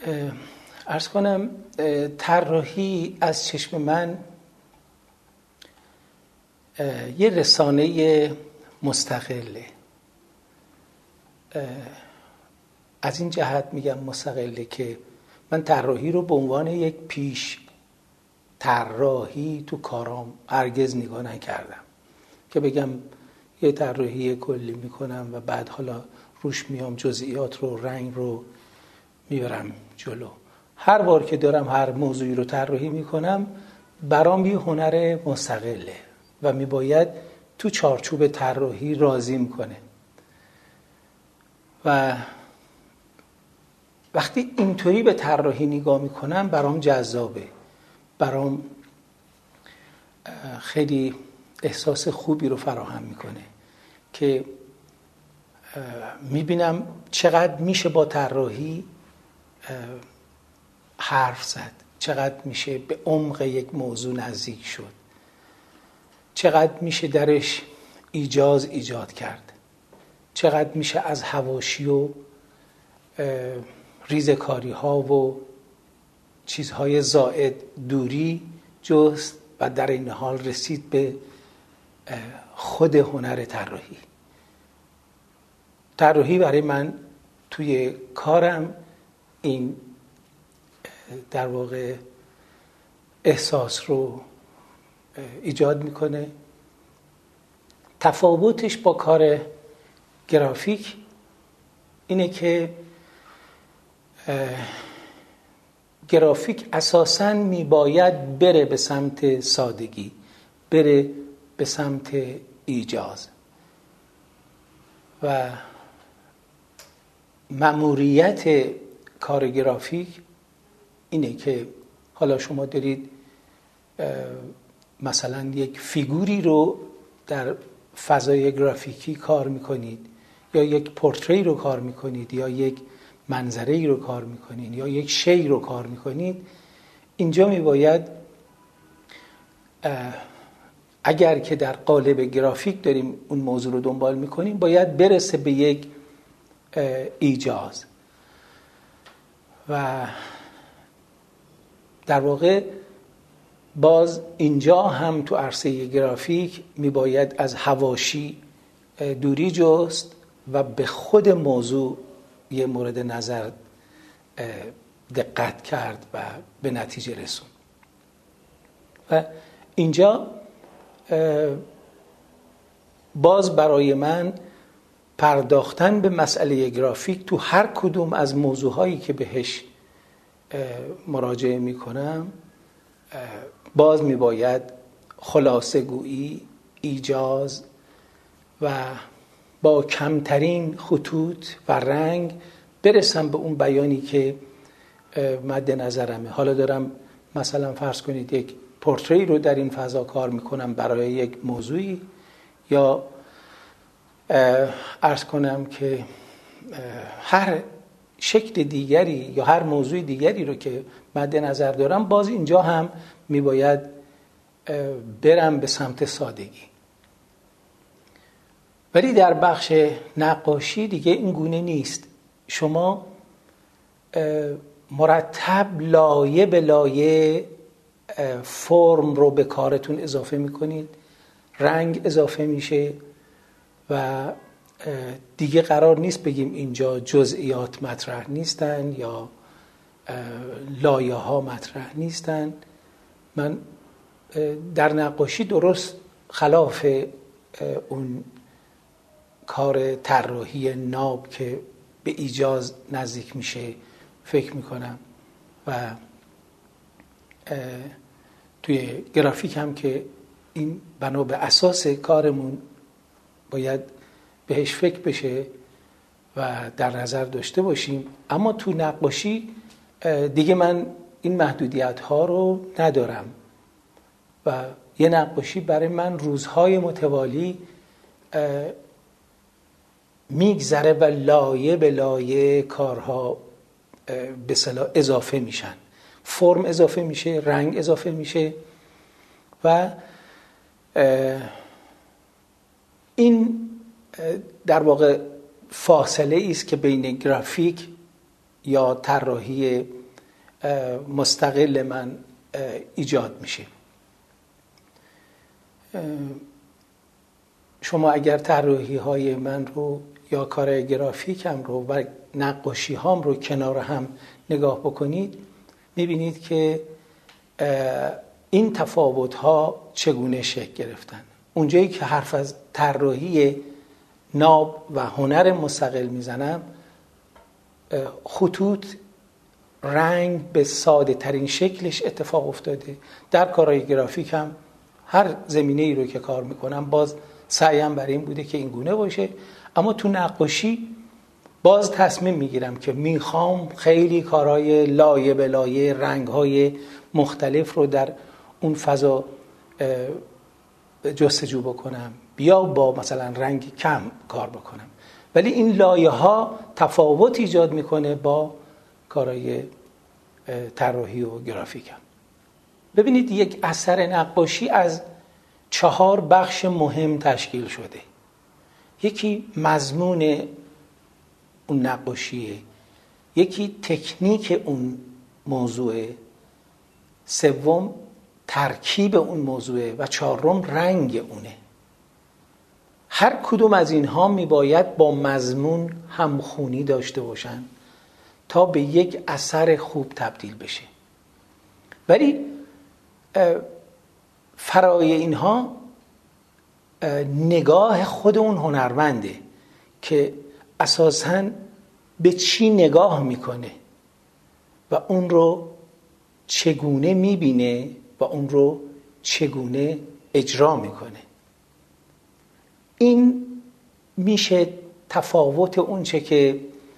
عرض کنم طراحی از چشم من یه رسانه مستقله. از این جهت میگم مستقله که من طراحی رو به عنوان یک پیش طراحی تو کارام هرگز نگاه نکردم که بگم یه طراحی کلی میکنم و بعد حالا روش میام جزئیات رو رنگ رو میبرم جلو. هر بار که دارم هر موضوعی رو طراحی میکنم برام یه هنر مستقله و میباید تو چارچوب طراحی راضی میکنه و وقتی اینطوری به طراحی نگاه میکنم برام جذابه، برام خیلی احساس خوبی رو فراهم میکنه که میبینم چقدر میشه با طراحی حرف زد، چقدر میشه به عمق یک موضوع نزدیک شد، چقدر میشه درش ایجاز ایجاد کرد، چقدر میشه از حواشی و ریزکاری ها و چیزهای زائد دوری جست و در این حال رسید به خود هنر طراحی. طراحی برای من توی کارم این در واقع احساس رو ایجاد میکنه. تفاوتش با کار گرافیک اینه که گرافیک اساساً میباید بره به سمت سادگی، بره به سمت ایجاز و مأموریت کار گرافیک اینه که حالا شما دارید مثلا یک فیگوری رو در فضای گرافیکی کار میکنید یا یک پورتری رو کار میکنید یا یک منظری رو کار میکنید یا یک شی رو کار میکنید، اینجا میباید اگر که در قالب گرافیک داریم اون موضوع رو دنبال میکنیم باید برسه به یک ایجاز و در واقع باز اینجا هم تو عرصه گرافیک میباید از حواشی دوری جست و به خود موضوع یه مورد نظر دقت کرد و به نتیجه رسون. و اینجا باز برای من پرداختن به مسئله گرافیک تو هر کدوم از موضوعهایی که بهش مراجعه میکنم باز میباید خلاصه گویی، ایجاز و با کمترین خطوط و رنگ برسم به اون بیانی که مد نظرمه. حالا دارم مثلا فرض کنید یک پورتری رو در این فضا کار میکنم برای یک موضوعی یا عرض کنم که هر شکل دیگری یا هر موضوع دیگری رو که مد نظر دارم باز اینجا هم میباید برم به سمت سادگی. ولی در بخش نقاشی دیگه این گونه نیست. شما مرتب لایه به لایه فرم رو به کارتون اضافه میکنید، رنگ اضافه میشه و دیگه قرار نیست بگیم اینجا جزئیات مطرح نیستن یا لایه ها مطرح نیستن. من در نقاشی درست خلاف اون کار طراحی ناب که به ایجاز نزدیک میشه فکر میکنم و توی گرافیک هم که این بنا به اساس کارمون باید بهش فکر بشه و در نظر داشته باشیم. اما تو نقاشی دیگه من این محدودیت ها رو ندارم و یه نقاشی برای من روزهای متوالی میگذره و لایه به لایه کارها به اصطلاح اضافه میشن، فرم اضافه میشه، رنگ اضافه میشه و این در واقع فاصله است که بین گرافیک یا طراحی مستقل من ایجاد میشه. شما اگر طراحی های من رو یا کار گرافیکم رو و نقاشی هام رو کنار هم نگاه بکنید، میبینید که این تفاوت ها چگونه شکل گرفتن. اونجایی که حرف از طراحی ناب و هنر مستقل میزنم، خطوط، رنگ به ساده ترین شکلش اتفاق افتاده. در کارهای گرافیک هم هر زمینه ای رو که کار میکنم باز سعیم بر این بوده که این گونه باشه، اما تو نقاشی باز تصمیم میگیرم که میخوام خیلی کارهای لایه به لایه، رنگهای مختلف رو در اون فضا جستجو بکنم، بیا با مثلا رنگ کم کار بکنم، ولی این لایه ها تفاوت ایجاد میکنه با کارهای طراحی و گرافیکم. ببینید یک اثر نقاشی از 4 بخش مهم تشکیل شده. یکی مضمون اون نقاشیه، یکی تکنیک اون موضوعه، سوم ترکیب اون موضوعه و چهارم رنگ اونه. هر کدوم از اینها میباید با مضمون همخونی داشته باشن تا به یک اثر خوب تبدیل بشه. ولی فرای اینها نگاه خود اون هنرمنده که اساساً به چی نگاه میکنه و اون رو چگونه میبینه و اون رو چگونه اجرا میکنه. این میشه تفاوت اون چه که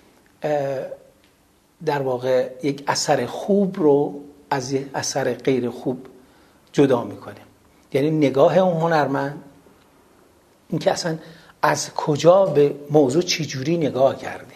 در واقع یک اثر خوب رو از یک اثر غیر خوب جدا میکنه. یعنی نگاه اون هنرمند، این که اصلا از کجا به موضوع چجوری نگاه کرده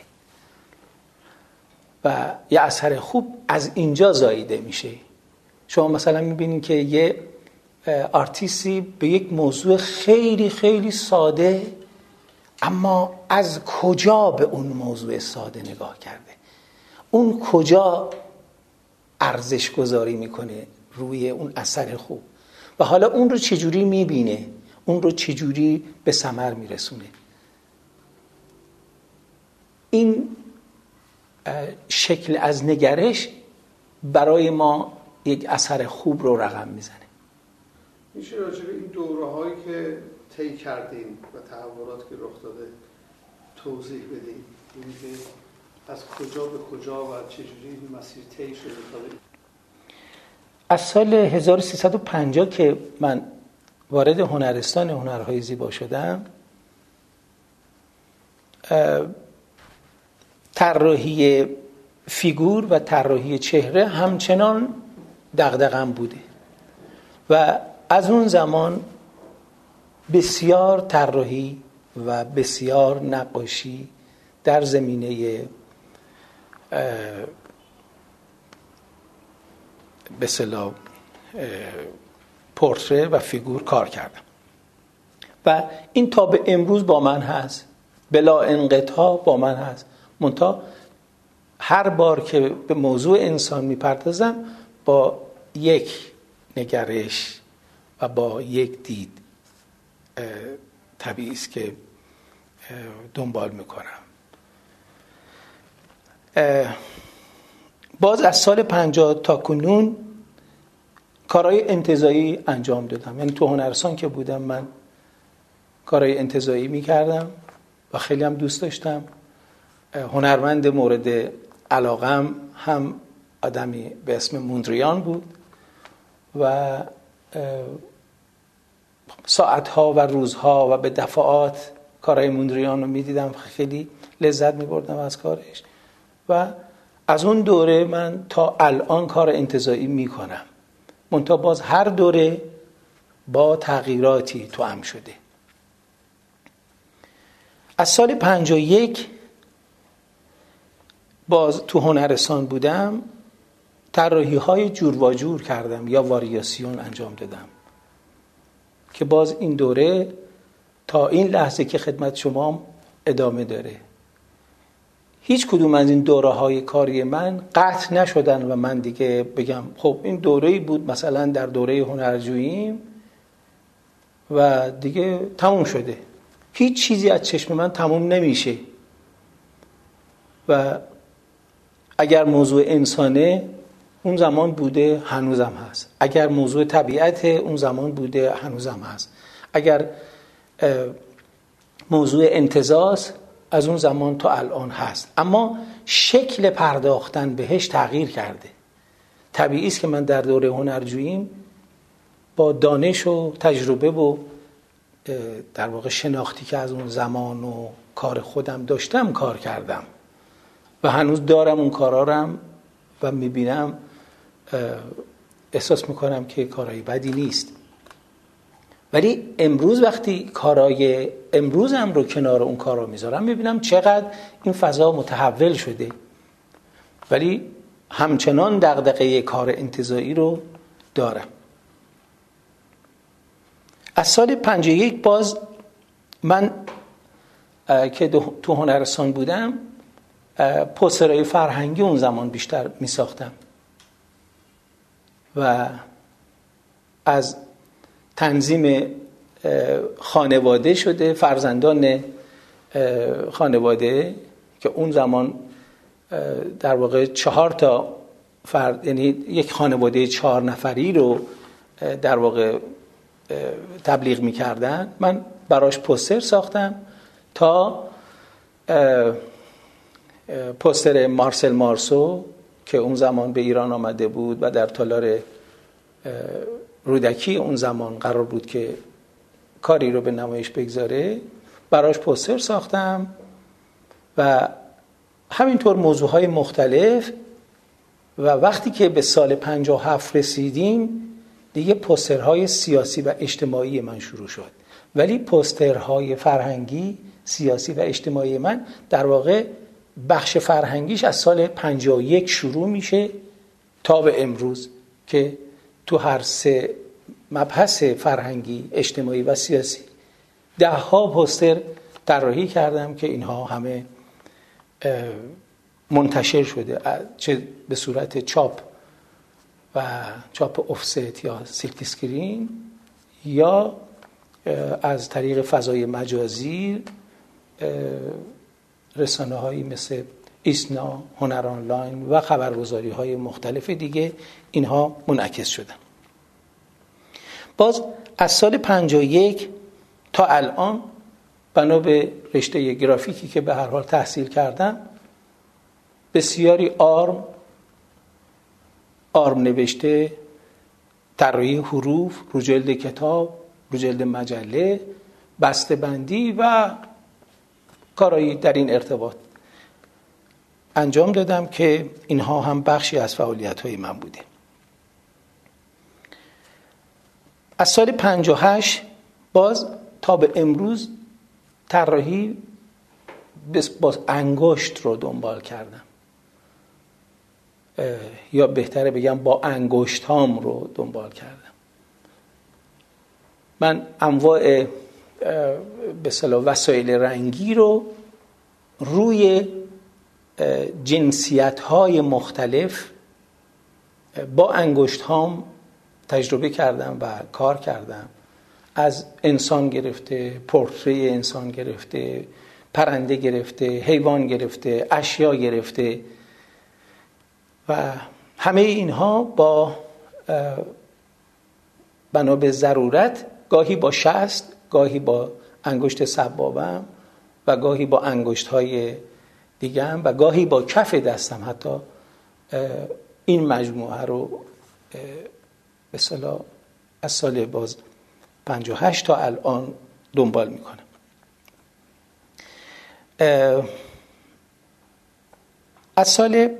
و یه اثر خوب از اینجا زاییده میشه. شما مثلا میبینید که یه آرتیستی به یک موضوع خیلی خیلی ساده، اما از کجا به اون موضوع ساده نگاه کرده، اون کجا ارزش گذاری میکنه روی اون اثر خوب و حالا اون رو چجوری میبینه، اون رو چجوری به ثمر میرسونه. این شکل از نگرش برای ما یک اثر خوب رو رقم میزنه. میشه راجع به این دوره‌هایی که طی کردین و تحولاتی که رخ داده توضیح بدین؟ اینکه از کجا به کجا و چجوری این مسیر طی شده تا از سال 1350 که من وارد هنرستان هنرهای زیبا شدم، طراحی فیگور و طراحی چهره همچنان دغدغه‌ام بوده و از اون زمان بسیار طراحی و بسیار نقاشی در زمینه به اصطلاح پورتره و فیگور کار کردم و این تا به امروز با من هست، بلا انقطاع با من هست. منتها هر بار که به موضوع انسان میپردازم با یک نگرش و با یک دید طبیعی است که دنبال میکنم. باز از سال 50 تا کنون کارهای انتزاعی انجام دادم. یعنی تو هنرستان که بودم من کارهای انتزاعی میکردم و خیلی هم دوست داشتم. هنرمند مورد علاقم هم آدمی به اسم موندریان بود و ساعتها و روزها و به دفعات کارهای موندریان رو میدیدم، خیلی لذت میبردم از کارش و از اون دوره من تا الان کار انتزاعی میکنم. منتها باز هر دوره با تغییراتی توأم شده. از سال 51 باز تو هنرستان بودم، طراحی های جور و جور کردم یا واریاسیون انجام دادم که باز این دوره تا این لحظه که خدمت شما ادامه داره. هیچ کدوم از این دوره‌های کاری من قطع نشدن و من دیگه بگم خب این دوره‌ای بود مثلا در دوره هنرجوییم و دیگه تموم شده. هیچ چیزی از چشم من تموم نمیشه و اگر موضوع انسانه اون زمان بوده هنوزم هست، اگر موضوع طبیعت اون زمان بوده هنوزم هست، اگر موضوع انتزاع از اون زمان تا الان هست، اما شکل پرداختن بهش تغییر کرده. طبیعی است که من در دوره هنرجوییم با دانش و تجربه و در واقع شناختی که از اون زمان و کار خودم داشتم کار کردم و هنوز دارم اون کارا رم و میبینم، احساس میکنم که کارهای بدی نیست. ولی امروز وقتی کارهای امروزم رو کنار اون کارا میذارم میبینم چقدر این فضا متحول شده، ولی همچنان دغدغه کار انتزاعی رو دارم. از سال 51 باز من که تو هنرستان بودم پوسترهای فرهنگی اون زمان بیشتر می ساختم و از تنظیم خانواده شده، فرزندان خانواده که اون زمان در واقع 4 تا فرد، یعنی یک خانواده 4 نفری رو در واقع تبلیغ می‌کردن. من براش پوستر ساختم تا پوستر مارسل مارسو که اون زمان به ایران آمده بود و در تالار رودکی اون زمان قرار بود که کاری رو به نمایش بگذاره، براش پوستر ساختم و همینطور موضوعهای مختلف. و وقتی که به سال 57 رسیدیم دیگه پوسترهای سیاسی و اجتماعی من شروع شد، ولی پوسترهای فرهنگی، سیاسی و اجتماعی من در واقع بخش فرهنگیش از سال 51 شروع میشه تا به امروز که تو هر 3 مبحث فرهنگی، اجتماعی و سیاسی 10 پوستر طراحی کردم که اینها همه منتشر شده، چه به صورت چاپ و چاپ افست یا سیلک اسکرین یا از طریق فضای مجازی، رسانه هایی مثل ایسنا، هنر آنلاین و خبرگزاری های مختلف دیگه اینها منعکس شدن. باز از سال 51 تا الان بنا به رشته گرافیکی که به هر حال تحصیل کردم بسیاری آرم نوشته، طراحی حروف، رو جلد کتاب، رو جلد مجله، بسته بندی و کارهایی در این ارتباط انجام دادم که اینها هم بخشی از فعالیت‌های من بوده. از سال 58 باز تا به امروز طراحی با انگشت رو دنبال کردم، یا بهتره بگم با انگشتام رو دنبال کردم. من انواع به اصطلاح وسایل رنگی رو روی جنسیت‌های مختلف با انگشتام تجربه کردم و کار کردم، از انسان گرفته، پورتری انسان گرفته، پرنده گرفته، حیوان گرفته، اشیا گرفته و همه اینها با بنا به ضرورت، گاهی با شست، گاهی با انگشت سبابم و گاهی با انگشت‌های دیگه‌ام و گاهی با کف دستم حتی این مجموعه رو به اصطلاح از سال باز 58 تا الان دنبال میکنم. از سال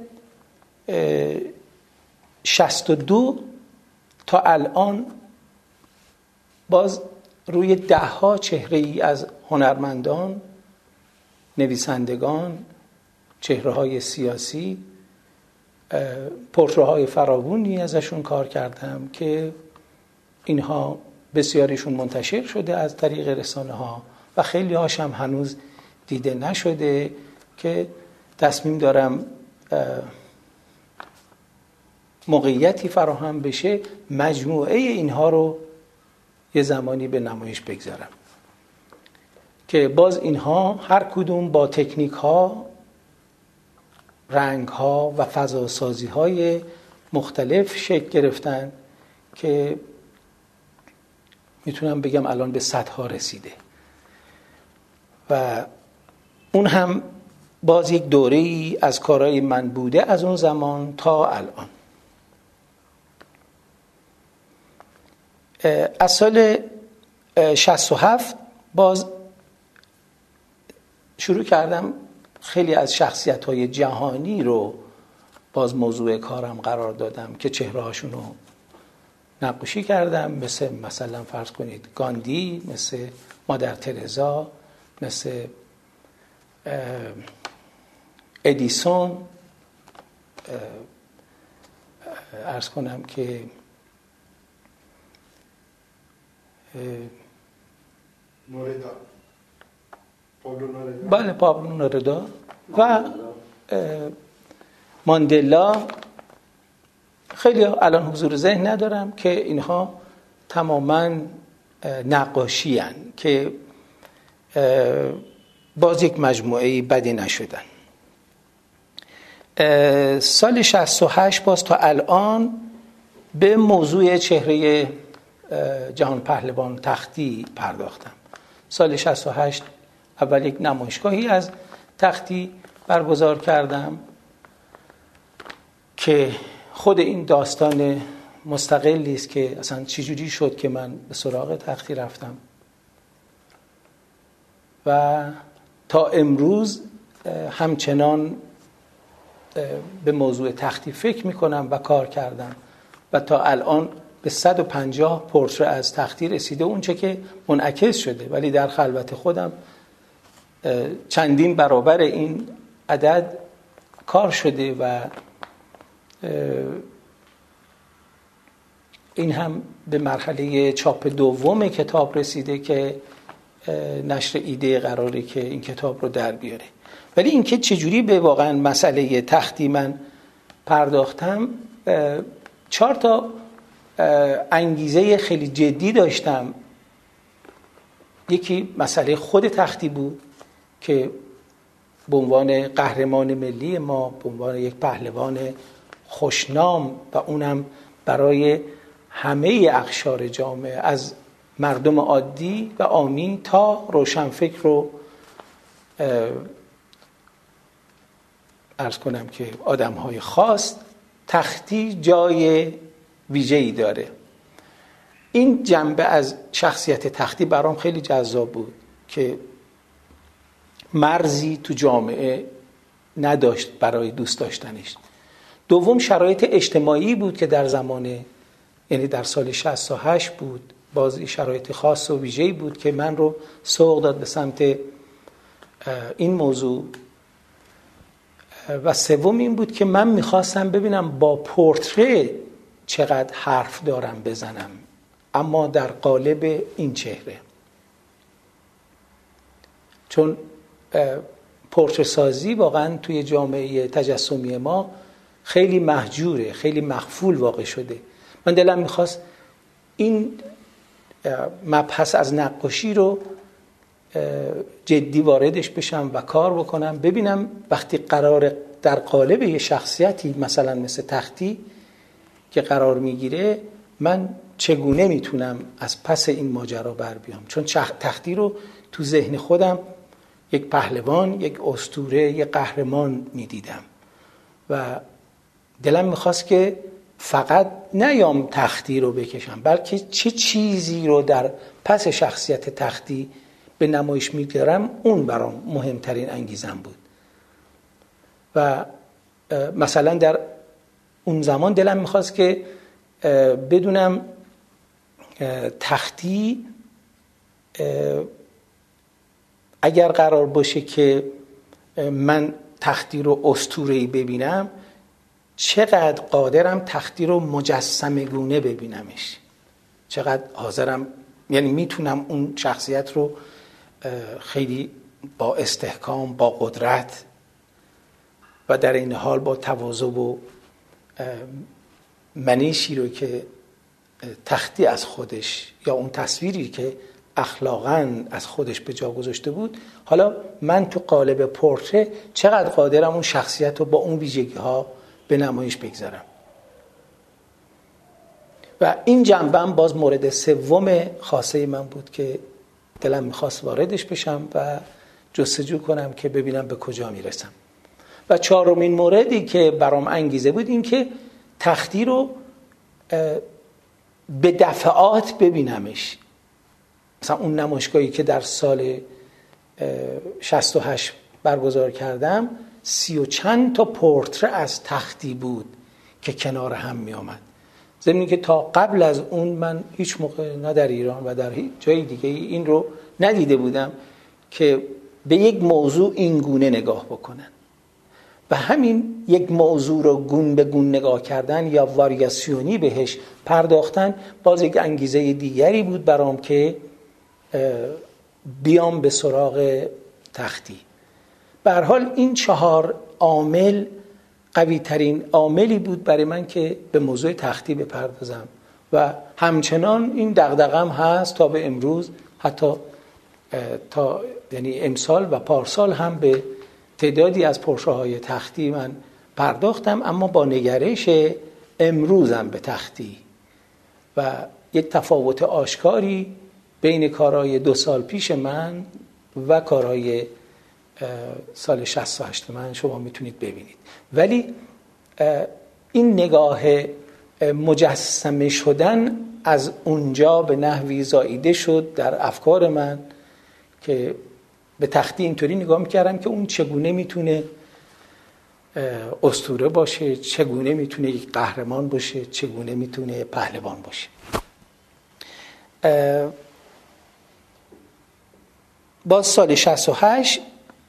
62 تا الان باز روی 10 چهره‌ای از هنرمندان، نویسندگان، چهره‌های سیاسی، پورتره‌های فراوانی ازشون کار کردم که اینها بسیاریشون منتشر شده از طریق رسانه‌ها و خیلی هاش هم هنوز دیده نشده که تصمیم دارم موقعیتی فراهم بشه مجموعه اینها رو یه زمانی به نمایش بگذارم که باز اینها هر کدوم با تکنیک ها، رنگ ها و فضاسازی های مختلف شکل گرفتن که میتونم بگم الان به صدها رسیده و اون هم باز یک دوره‌ای از کارهای من بوده از اون زمان تا الان. از سال 67 باز شروع کردم خیلی از شخصیت‌های جهانی رو باز موضوع کارم قرار دادم که چهره‌هاشون رو نقاشی کردم، مثلا فرض کنید گاندی، مثل مادر ترزا، مثل ادیسون، عرض کنم که نوردا، بله پابلو نوردا و ماندلا. خیلی الان حضور ذهن ندارم که اینها تماما نقاشی هستند که باز یک مجموعه بدی نشدن. سال 68 باز تا الان به موضوع چهره جهان پهلوان تختی پرداختم. سال 68 اول یک نمایشگاهی از تختی برگزار کردم که خود این داستان مستقلی است که اصلا چجوری شد که من به سراغ تختی رفتم و تا امروز همچنان به موضوع تختی فکر میکنم و کار کردم و تا الان به 150 پورتره از تختی رسیده، اون چه که منعکس شده، ولی در خلوت خودم چندین برابر این عدد کار شده و این هم به مرحله چاپ دوم کتاب رسیده که نشر ایده قراره که این کتاب رو در بیاره. ولی اینکه چجوری به واقعا مسئله تختی من پرداختم، 4 تا انگیزه خیلی جدی داشتم. یکی مسئله خود تختی بود که به عنوان قهرمان ملی ما، به عنوان یک پهلوان خوشنام و اونم برای همه اقشار جامعه، از مردم عادی و عامی تا روشنفکر رو عرض کنم که آدم‌های خاص، تختی جای ویژه‌ای داره. این جنبه از شخصیت تختی برام خیلی جذاب بود که مرزی تو جامعه نداشت برای دوست داشتنش. دوم شرایط اجتماعی بود که در زمان، یعنی در سال 68 بود، باز شرایط خاص و ویژه‌ای بود که من رو سوق داد به سمت این موضوع. و سوم این بود که من میخواستم ببینم با پورتره چقدر حرف دارم بزنم، اما در قالب این چهره، چون پورتره سازی واقعا توی جامعه تجسمی ما خیلی محجوره، خیلی مغفول واقع شده. من دلم میخواست این مبحث از نقاشی رو جدی واردش بشم و کار بکنم، ببینم وقتی قرار در قالب یه شخصیتی مثلا مثل تختی که قرار میگیره، من چگونه میتونم از پس این ماجرا بر بیام. چون تختی رو تو ذهن خودم یک پهلوان، یک اسطوره، یک قهرمان میدیدم و دلم میخواست که فقط نیام تختی رو بکشم، بلکه چه چیزی رو در پس شخصیت تختی به نمایش میگذارم، اون برام مهمترین انگیزم بود. و مثلا در اون زمان دلم میخواست که بدونم تختی اگر قرار باشه که من تختی رو اسطوره‌ای ببینم، چقدر قادرم تختی رو مجسمه گونه ببینمش، چقدر حاضرم، یعنی میتونم اون شخصیت رو خیلی با استحکام، با قدرت و در این حال با تواضع و منیشی رو که تختی از خودش یا اون تصویری که اخلاقاً از خودش به جا گذاشته بود، حالا من تو قالب پورتره چقدر قادرم اون شخصیت رو با اون ویژگی ها به نمایش بگذارم. و این جنبم باز مورد سوم خاصه من بود که دلم میخواست واردش بشم و جستجو کنم که ببینم به کجا میرسم. و چهارمین موردی که برام انگیزه بود این که تختی رو به دفعات ببینمش. مثلا اون نمایشگاهی که در سال 68 برگزار کردم 30 و چند تا پورتره از تختی بود که کنار هم می آمد. ضمن که تا قبل از اون من هیچ موقع نه در ایران و در هیچ جای دیگه این رو ندیده بودم که به یک موضوع این گونه نگاه بکنن. و همین یک موضوع رو گون به گون نگاه کردن یا واریاسیونی بهش پرداختن باز یک انگیزه دیگری بود برام که بیام به سراغ تختی. به هر حال این 4 عامل قوی ترین عاملی بود برای من که به موضوع تختی بپردازم و همچنان این دغدغه‌ام هست تا به امروز، حتی تا یعنی امسال و پارسال هم به تعدادی از پروژه‌های تختی من پرداختم، اما با نگرش امروزم به تختی و یک تفاوت آشکاری بین کارهای 2 سال پیش من و کارهای سال 68 من شما میتونید ببینید. ولی این نگاه مجسمه شدن از اونجا به نحوی زاییده شد در افکار من که به تختی اینطوری نگاه میکردم که اون چگونه میتونه اسطوره باشه، چگونه میتونه یک قهرمان باشه، چگونه میتونه پهلوان باشه. باز سال 68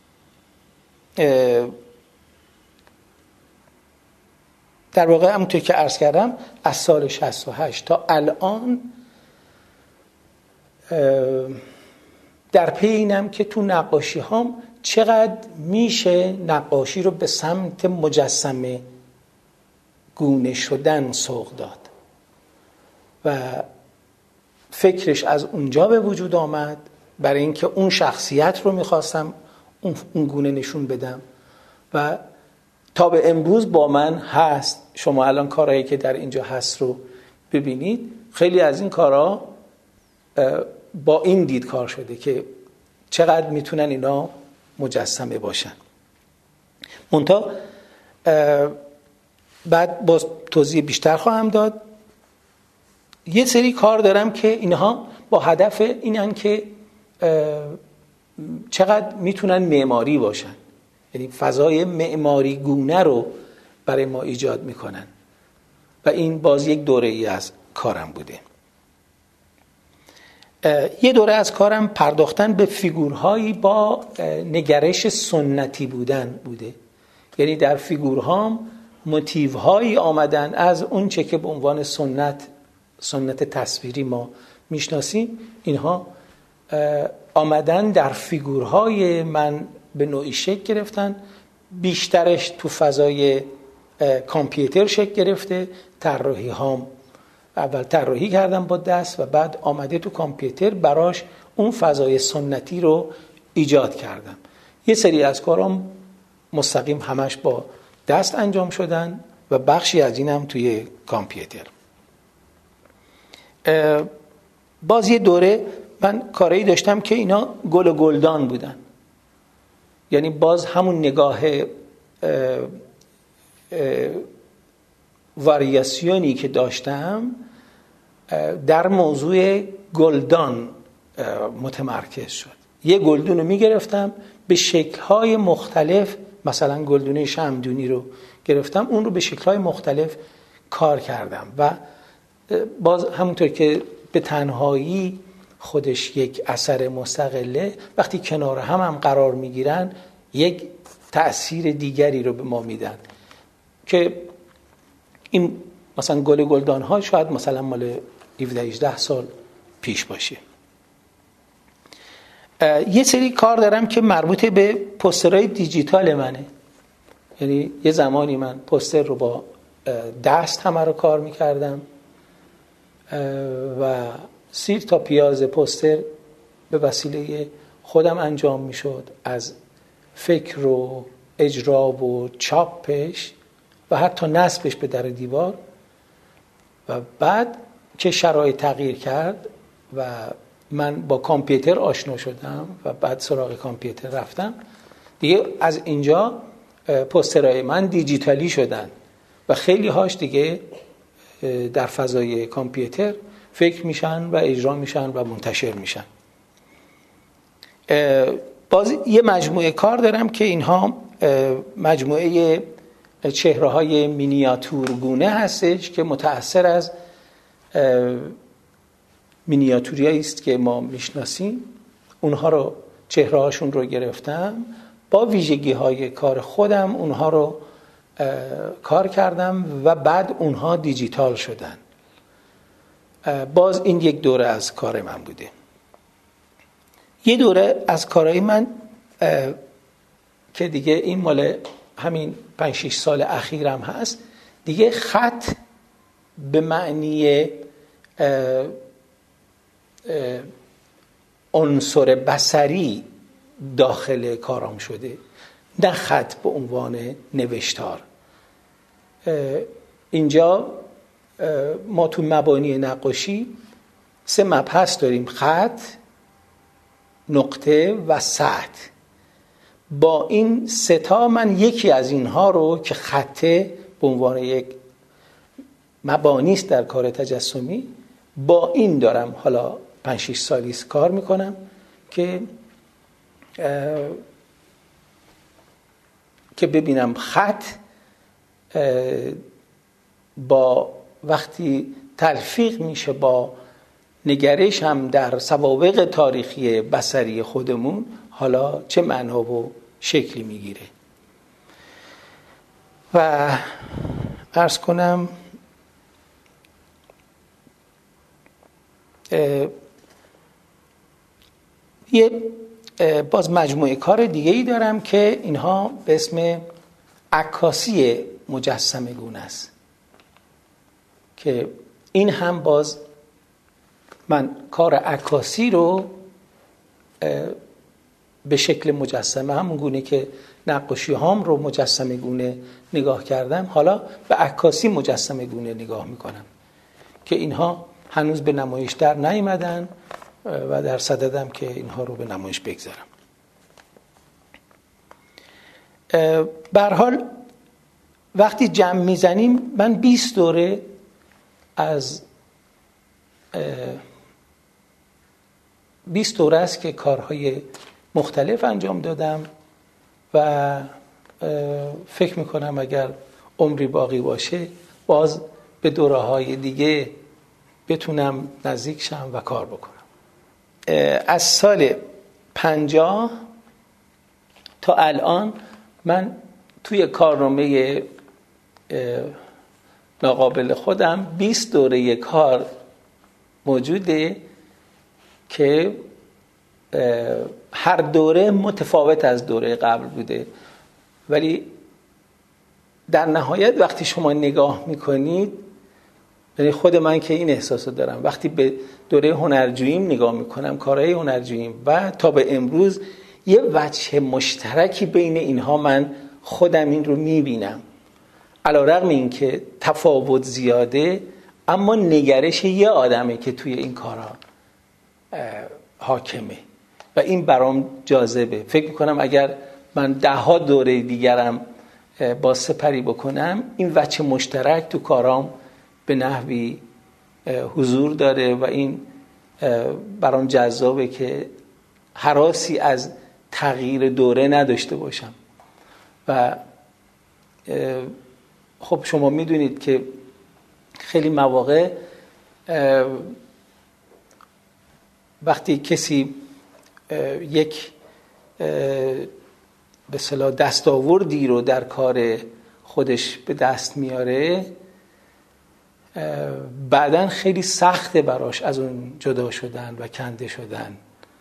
در واقع همونطور که عرض کردم از سال 68 تا الان در پی اینم که تو نقاشی هام چقدر میشه نقاشی رو به سمت مجسمه گونه شدن سوق داد و فکرش از اونجا به وجود آمد برای اینکه اون شخصیت رو میخواستم اون گونه نشون بدم و تا به امروز با من هست. شما الان کارهایی که در اینجا هست رو ببینید، خیلی از این کارها با این دید کار شده که چقدر میتونن اینا مجسمه باشن. منتها بعد باز توضیح بیشتر خواهم داد. یه سری کار دارم که اینها با هدف اینن که چقدر میتونن معماری باشن، یعنی فضای معماری گونه رو برای ما ایجاد میکنن و این باز یک دوره ای از کارم بوده. یه دوره از کارم پرداختن به فیگورهایی با نگرش سنتی بودن بوده، یعنی در فیگورهام موتیوهایی آمدن از اون چه که به عنوان سنت تصویری ما میشناسیم، اینها آمدن در فیگورهای من به نوعی شکل گرفتن. بیشترش تو فضای کامپیوتر شکل گرفته. طراحی هام اول طراحی کردم با دست و بعد آمده تو کامپیوتر براش اون فضای سنتی رو ایجاد کردم. یه سری از کارام مستقیم همش با دست انجام شدن و بخشی از اینم توی کامپیوتر. باز یه دوره من کارایی داشتم که اینا گل و گلدان بودن، یعنی باز همون نگاه واریاسیونی که داشتم در موضوع گلدان متمرکز شد. یه گلدون رو میگرفتم به شکل‌های مختلف، مثلا گلدونه شمعدونی رو گرفتم، اون رو به شکل‌های مختلف کار کردم و باز همونطور که به تنهایی خودش یک اثر مستقله، وقتی کنار هم قرار میگیرن یک تأثیر دیگری رو به ما میدن که این مثلا گل گلدان ها شاید مثلا مال 17-18 سال پیش باشه. یه سری کار دارم که مربوط به پوسترهای دیجیتال منه، یعنی یه زمانی من پوستر رو با دست همه رو کار میکردم و 30 تا پیاز پوستر به وسیله خودم انجام میشد، از فکر و اجرا و چاپش و حتی نصبش به در دیوار. و بعد که شرایط تغییر کرد و من با کامپیوتر آشنا شدم و بعد سراغ کامپیوتر رفتم، دیگه از اینجا پوسترهای من دیجیتالی شدن و خیلی هاش دیگه در فضای کامپیوتر فکر میشن و اجرا میشن و منتشر میشن. باز یه مجموعه کار دارم که اینها مجموعه چهره‌های مینیاتورگونه هستش که متأثر از مینیاتوریایی است که ما میشناسیم. اونها رو چهره‌هاشون رو گرفتم، با ویژگی‌های کار خودم اونها رو کار کردم و بعد اونها دیجیتال شدن. باز این یک دوره از کار من بوده. یه دوره از کارهای من که دیگه این مال همین 5-6 سال اخیرم هست، دیگه خط به معنی عنصر بصری داخل کارام شده، نه خط به عنوان نوشتار. اینجا ما تو مبانی نقاشی 3 مبحث داریم: خط، نقطه و سطح. با این 3 تا من یکی از اینها رو که خطه به عنوان یک مبانی است در کار تجسمی، با این دارم حالا 5-6 سالی کار میکنم که ببینم خط با وقتی تلفیق میشه با نگرش هم در سوابق تاریخی بصری خودمون حالا چه معنا و شکلی میگیره. و عرض کنم یه باز مجموعه کار دیگه ای دارم که اینها به اسم عکاسی مجسمه گونه است، که این هم باز من کار عکاسی رو به شکل مجسمه، همون گونه که نقاشی هام رو مجسمه گونه نگاه کردم، حالا به عکاسی مجسمه گونه نگاه میکنم که اینها هنوز به نمایش در نیامدن و در صددم که اینها رو به نمایش بگذارم. به هر حال وقتی جمع میزنیم، من 20 دوره از 20 دوره است که کارهای مختلف انجام دادم و فکر میکنم اگر عمری باقی باشه باز به دوره‌های دیگه بتونم نزدیک شم و کار بکنم. از سال 50 تا الان من توی کارنامه ناقابل خودم 20 دوره کار موجوده که هر دوره متفاوت از دوره قبل بوده، ولی در نهایت وقتی شما نگاه میکنید، یعنی خود من که این احساسو دارم وقتی به دوره هنرجوییم نگاه میکنم، کارهای هنرجوییم و تا به امروز، یه وجه مشترکی بین اینها من خودم این رو میبینم. علیرغم این که تفاوت زیاده، اما نگرش یه آدمه که توی این کارها حاکمه و این برام جاذبه. فکر میکنم اگر من 10 دوره دیگرم با سپری بکنم، این وجه مشترک تو کارام به نحوی حضور داره و این برام جذابه که هراسی از تغییر دوره نداشته باشم. و خب شما میدونید که خیلی مواقع وقتی کسی یک به اصطلاح دستاوردی رو در کار خودش به دست میاره، بعدن خیلی سخته براش از اون جدا شدن و کنده شدن.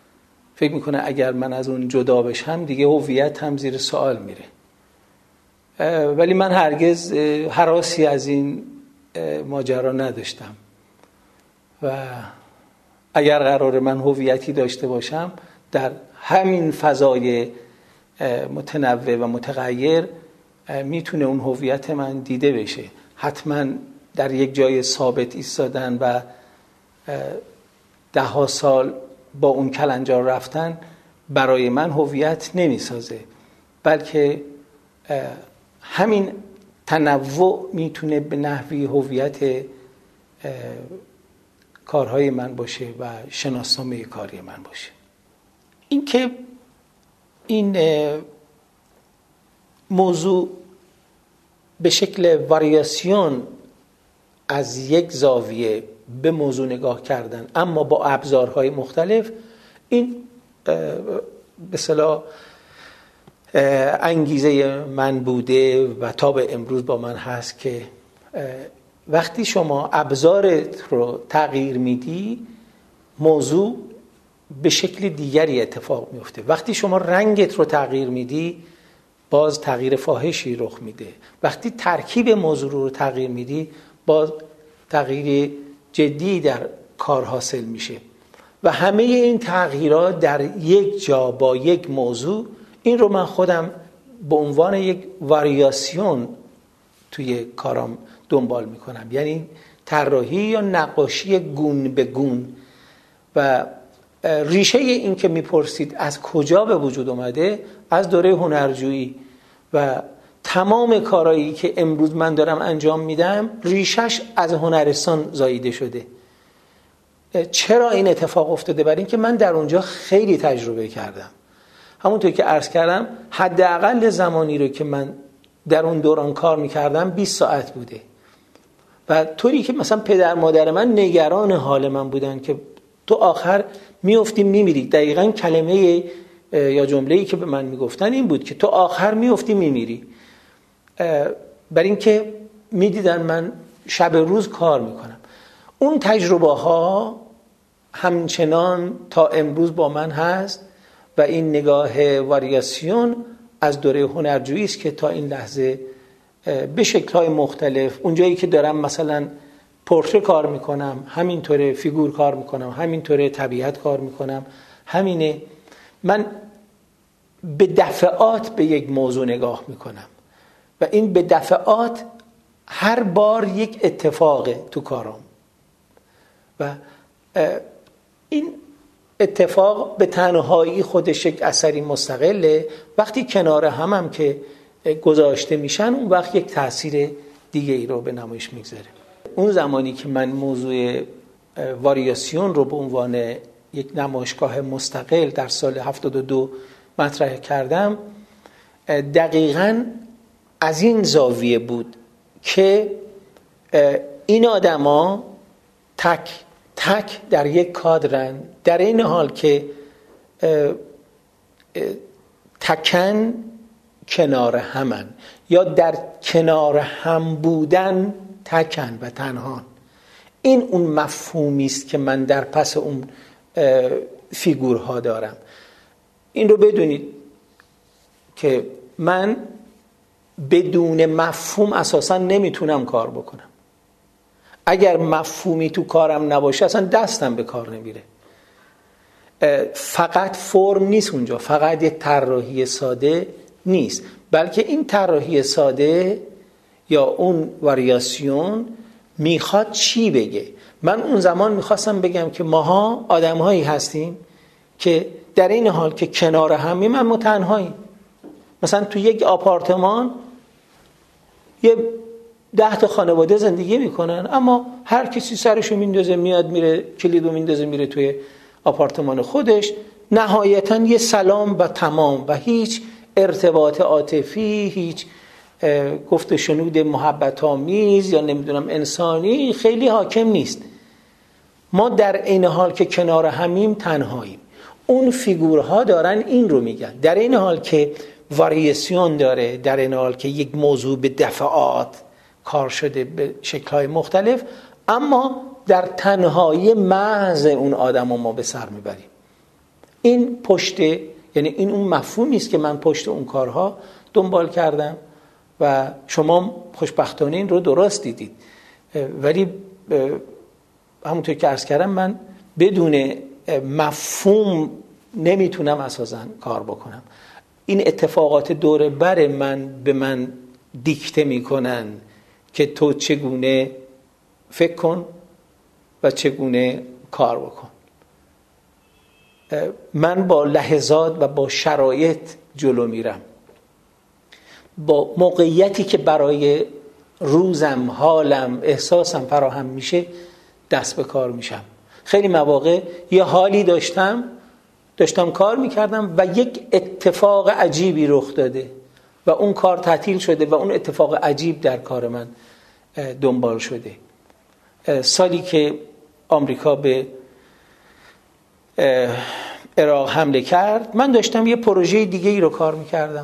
فکر میکنه اگر من از اون جدا بشم دیگه هویت هم زیر سوال میره. ولی من هرگز هراسی از این ماجرا نداشتم و اگر قرار من هویتی داشته باشم در همین فضای متنوع و متغیر میتونه اون هویت من دیده بشه. حتما در یک جای ثابت ایستادن و 10 سال با اون کلنجار رفتن برای من هویت نمیسازه، بلکه همین تنوع میتونه به نحوی هویت کارهای من باشه و شناسنامه کاری من باشه. این که این موضوع به شکل واریاسیون از یک زاویه به موضوع نگاه کردن اما با ابزارهای مختلف، این به اصطلاح انگیزه من بوده و تا به امروز با من هست که وقتی شما ابزارت رو تغییر میدی موضوع به شکل دیگری اتفاق میفته. وقتی شما رنگت رو تغییر میدی باز تغییر فاحشی رخ میده. وقتی ترکیب موضوع رو تغییر میدی باز تغییر جدی در کار حاصل میشه و همه این تغییرات در یک جا با یک موضوع، این رو من خودم به عنوان یک واریاسیون توی کارام دنبال میکنم، یعنی طراحی یا نقاشی گون به گون. و ریشه این که میپرسید از کجا به وجود اومده، از دوره هنرجویی و تمام کارهایی که امروز من دارم انجام میدم ریشش از هنرستان زاییده شده. چرا این اتفاق افتاده؟ برای اینکه من در اونجا خیلی تجربه کردم. همونطور که عرض کردم حداقل زمانی رو که من در اون دوران کار میکردم 20 ساعت بوده و طوری که مثلا پدر مادر من نگران حال من بودن که تو آخر میافتی میمیری. دقیقاً کلمه یا جمله‌ای که به من میگفتن این بود که تو آخر میافتی میمیری. برای اینکه میدیدن من شب روز کار میکنم. اون تجربه ها همچنان تا امروز با من هست و این نگاه واریاسیون از دوره هنرجویی است که تا این لحظه به شکل‌های مختلف، اونجایی که دارم مثلا پورتره کار میکنم همینطوره، فیگور کار میکنم همینطوره، طبیعت کار میکنم همینه. من به دفعات به یک موضوع نگاه میکنم و این به دفعات هر بار یک اتفاقه تو کارم و این اتفاق به تنهایی خودش یک اثری مستقله. وقتی کنار هم که گذاشته میشن اون وقت یک تأثیر دیگه ای رو به نمایش میگذاره. اون زمانی که من موضوع واریاسیون رو به عنوان یک نمایشگاه مستقل در سال 72 مطرح کردم، دقیقاً از این زاویه بود که این آدما تک تک در یک کادرن، در این حال که تکن کنار همن یا در کنار هم بودن تکن و تنها. این اون مفهومی است که من در پس اون فیگورها دارم. این رو بدونید که من بدون مفهوم اساسا نمیتونم کار بکنم. اگر مفهومی تو کارم نباشه اصلا دستم به کار نمیره. فقط فرم نیست اونجا، فقط یک طراحی ساده نیست، بلکه این طراحی ساده یا اون واریاسیون میخواد چی بگه. من اون زمان میخواستم بگم که ماها آدمهایی هستیم که در این حال که کنار همیم اما تنهاییم. مثلا تو یک آپارتمان یه 10 تا خانواده زندگی میکنن اما هر کسی سرشو میندازه میاد میره، کلیدو میندازه میره توی آپارتمان خودش، نهایتاً یه سلام و تمام و هیچ ارتباط عاطفی، هیچ گفت و شنود محبت آمیز یا نمیدونم انسانی خیلی حاکم نیست. ما در این حال که کنار همیم تنهاییم. اون فیگورها دارن این رو میگن، در این حال که واریاسیون داره، در این حال که یک موضوع به دفعات کار شده به شکل‌های مختلف، اما در تنهایی محض اون آدم ما به سر میبریم. این پشت، یعنی این اون مفهومی است که من پشت اون کارها دنبال کردم و شما خوشبختانه این رو درست دیدید. ولی همونطور که عرض کردم من بدون مفهوم نمیتونم اساساً کار بکنم. این اتفاقات دور بر من به من دیکته میکنن که تو چگونه فکر کن و چگونه کار بکن. من با لحظات و با شرایط جلو میرم، با موقعیتی که برای روزم، حالم، احساسم فراهم میشه دست به کار میشم. خیلی مواقع یه حالی داشتم کار میکردم و یک اتفاق عجیبی رخ داده و اون کار تعطیل شده و اون اتفاق عجیب در کار من دنبال شده. سالی که آمریکا به عراق حمله کرد، من داشتم یه پروژه دیگه ای رو کار میکردم.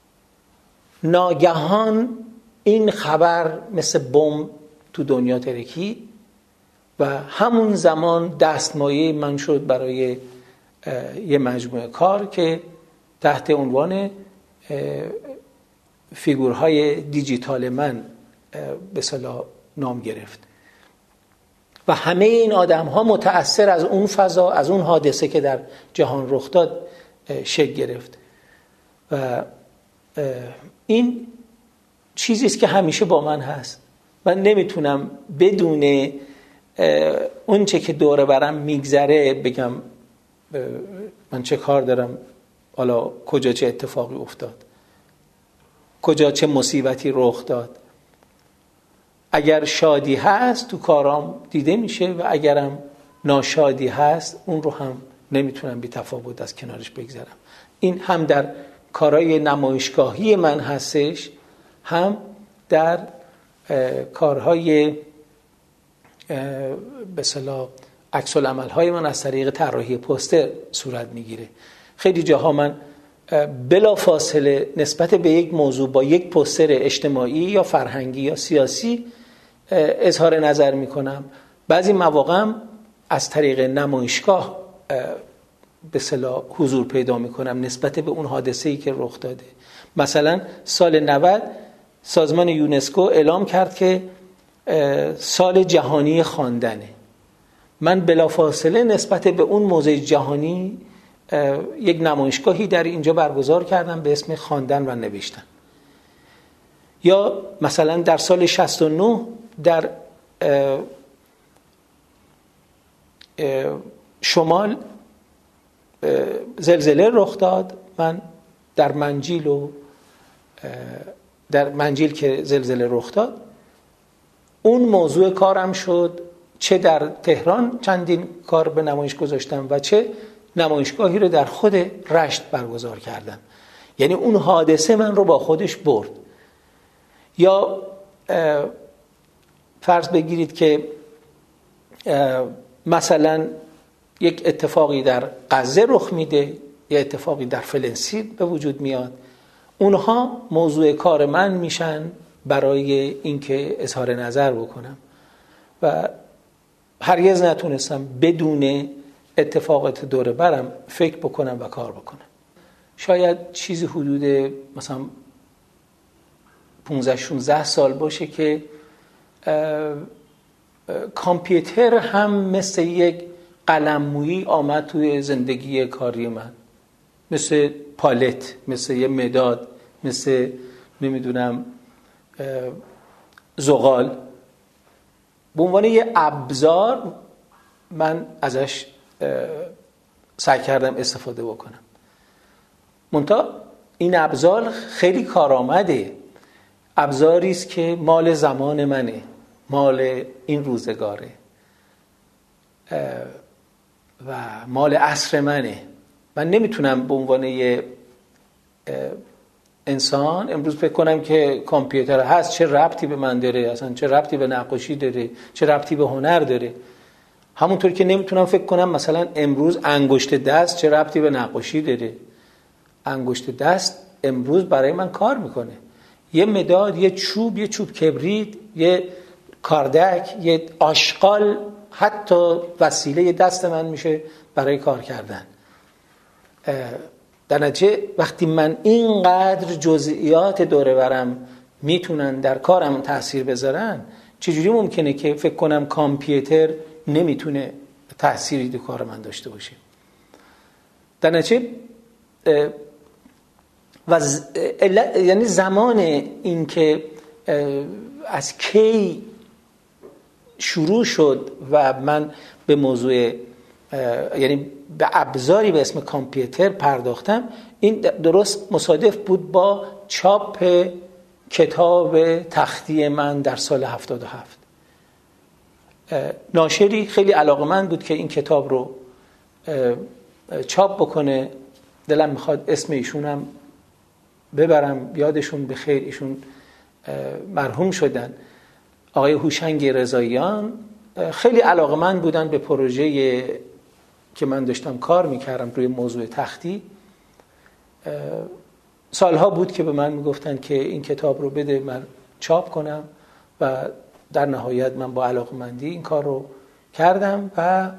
ناگهان این خبر مثل بمب تو دنیا ترکید و همون زمان دستمایه من شد برای یه مجموعه کار که تحت عنوان فیگورهای دیجیتال من به اصطلاح نام گرفت و همه این آدم ها متأثر از اون فضا، از اون حادثه که در جهان رخ داد شکل گرفت. و این چیزی است که همیشه با من هست. من نمیتونم بدون اون چه که دور برم میگذره بگم من چه کار دارم، حالا کجا چه اتفاقی افتاد، کجا چه مصیبتی رخ داد. اگر شادی هست تو کارام دیده میشه و اگرم ناشادی هست اون رو هم نمیتونم بی تفاوت از کنارش بگذرم. این هم در کارهای نمایشگاهی من هستش، هم در کارهای به اصطلاح عکس العمل‌های من از طریق طراحی پوستر صورت میگیره. خیلی جاها من بلا فاصله نسبت به یک موضوع با یک پوستر اجتماعی یا فرهنگی یا سیاسی اظهار نظر میکنم. بعضی مواقع هم از طریق نمایشگاه به اصطلاح حضور پیدا میکنم نسبت به اون حادثه‌ای که رخ داده. مثلا سال 90 سازمان یونسکو اعلام کرد که سال جهانی خواندنه. من بلافاصله نسبت به اون موضوع جهانی یک نمایشگاهی در اینجا برگزار کردم به اسم خواندن و نوشتن. یا مثلا در سال 69 در شمال زلزله رخ داد. من در منجیل که زلزله رخ داد اون موضوع کارم شد. چه در تهران چندین کار به نمایش گذاشتم و چه نمایشگاهی رو در خود رشت برگزار کردم. یعنی اون حادثه من رو با خودش برد. یا فرض بگیرید که مثلا یک اتفاقی در غزه رخ میده یا اتفاقی در فلسطین به وجود میاد، اونها موضوع کار من میشن برای اینکه اظهار نظر بکنم و هرگز نتونستم بدون اتفاقات دور برم فکر بکنم و کار بکنم. شاید چیزی حدود مثلا 15-16 سال باشه که کامپیوتر هم مثل یک قلم‌مویی آمد توی زندگی کاری من، مثل پالت، مثل یه مداد، مثل نمیدونم زغال. به عنوان یه ابزار من ازش سعی کردم استفاده بکنم. منتها این ابزار خیلی کارآمده، ابزاری است که مال زمان منه، مال این روزگاره و مال عصر منه. من نمیتونم به عنوان یه انسان امروز فکر کنم که کامپیوتر هست چه ربطی به من داره، اصلا چه ربطی به نقاشی داره، چه ربطی به هنر داره. همونطور که نمیتونم فکر کنم مثلا امروز انگشت دست چه ربطی به نقاشی داره. انگشت دست امروز برای من کار میکنه. یه مداد، یه چوب کبریت، یه کاردک، یه آشغال حتی وسیله دست من میشه برای کار کردن. در نتیجه وقتی من اینقدر جزئیات دوره برم میتونن در کارم تأثیر بذارن، چجوری ممکنه که فکر کنم کامپیوتر نمیتونه تأثیری در کار من داشته باشه؟ در نتیجه یعنی زمان این که از کی شروع شد و من به موضوع یعنی به ابزاری به اسم کامپیوتر پرداختم، این درست مصادف بود با چاپ کتاب تختی من در سال 77. ناشری خیلی علاقه‌مند بود که این کتاب رو چاپ بکنه. دلم میخواد اسم ایشونم ببرم یادشون بخیر، ایشون مرحوم شدن، آقای هوشنگ رضاییان. خیلی علاقه‌مند بودن به پروژه که من داشتم کار میکردم روی موضوع تختی. سالها بود که به من میگفتن که این کتاب رو بده من چاپ کنم و در نهایت من با علاقه‌مندی این کار رو کردم و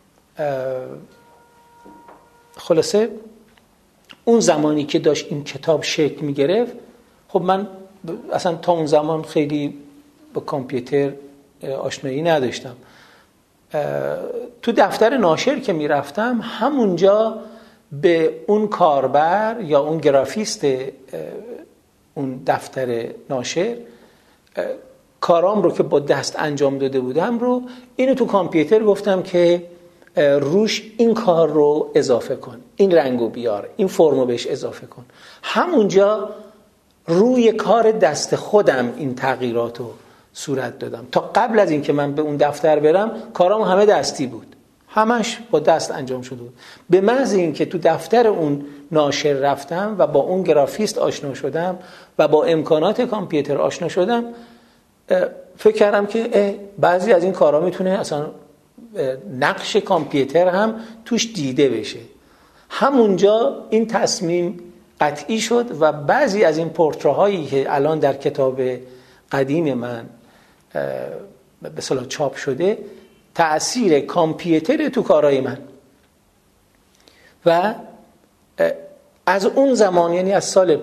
خلاصه اون زمانی که داشت این کتاب شکل میگرفت، خب من اصلا تا اون زمان خیلی با کامپیوتر آشنایی نداشتم. تو دفتر ناشر که میرفتم، همونجا به اون کاربر یا اون گرافیست اون دفتر ناشر کارام رو که با دست انجام داده بودم رو اینو تو کامپیوتر گفتم که روش این کار رو اضافه کن، این رنگو بیار، این فرمو بهش اضافه کن. همونجا روی کار دست خودم این تغییرات رو صورت دادم. تا قبل از این که من به اون دفتر برم کارام همه دستی بود، همش با دست انجام شده بود. به محض این که تو دفتر اون ناشر رفتم و با اون گرافیست آشنا شدم و با امکانات کامپیوتر آشنا شدم، فکر کردم که بعضی از این کارا میتونه اصلا نقش کامپیوتر هم توش دیده بشه. همونجا این تصمیم قطعی شد و بعضی از این پورترهایی که الان در کتاب قدیم من به اصطلاح چاپ شده تأثیر کامپیوتر تو کارهای من. و از اون زمان، یعنی از سال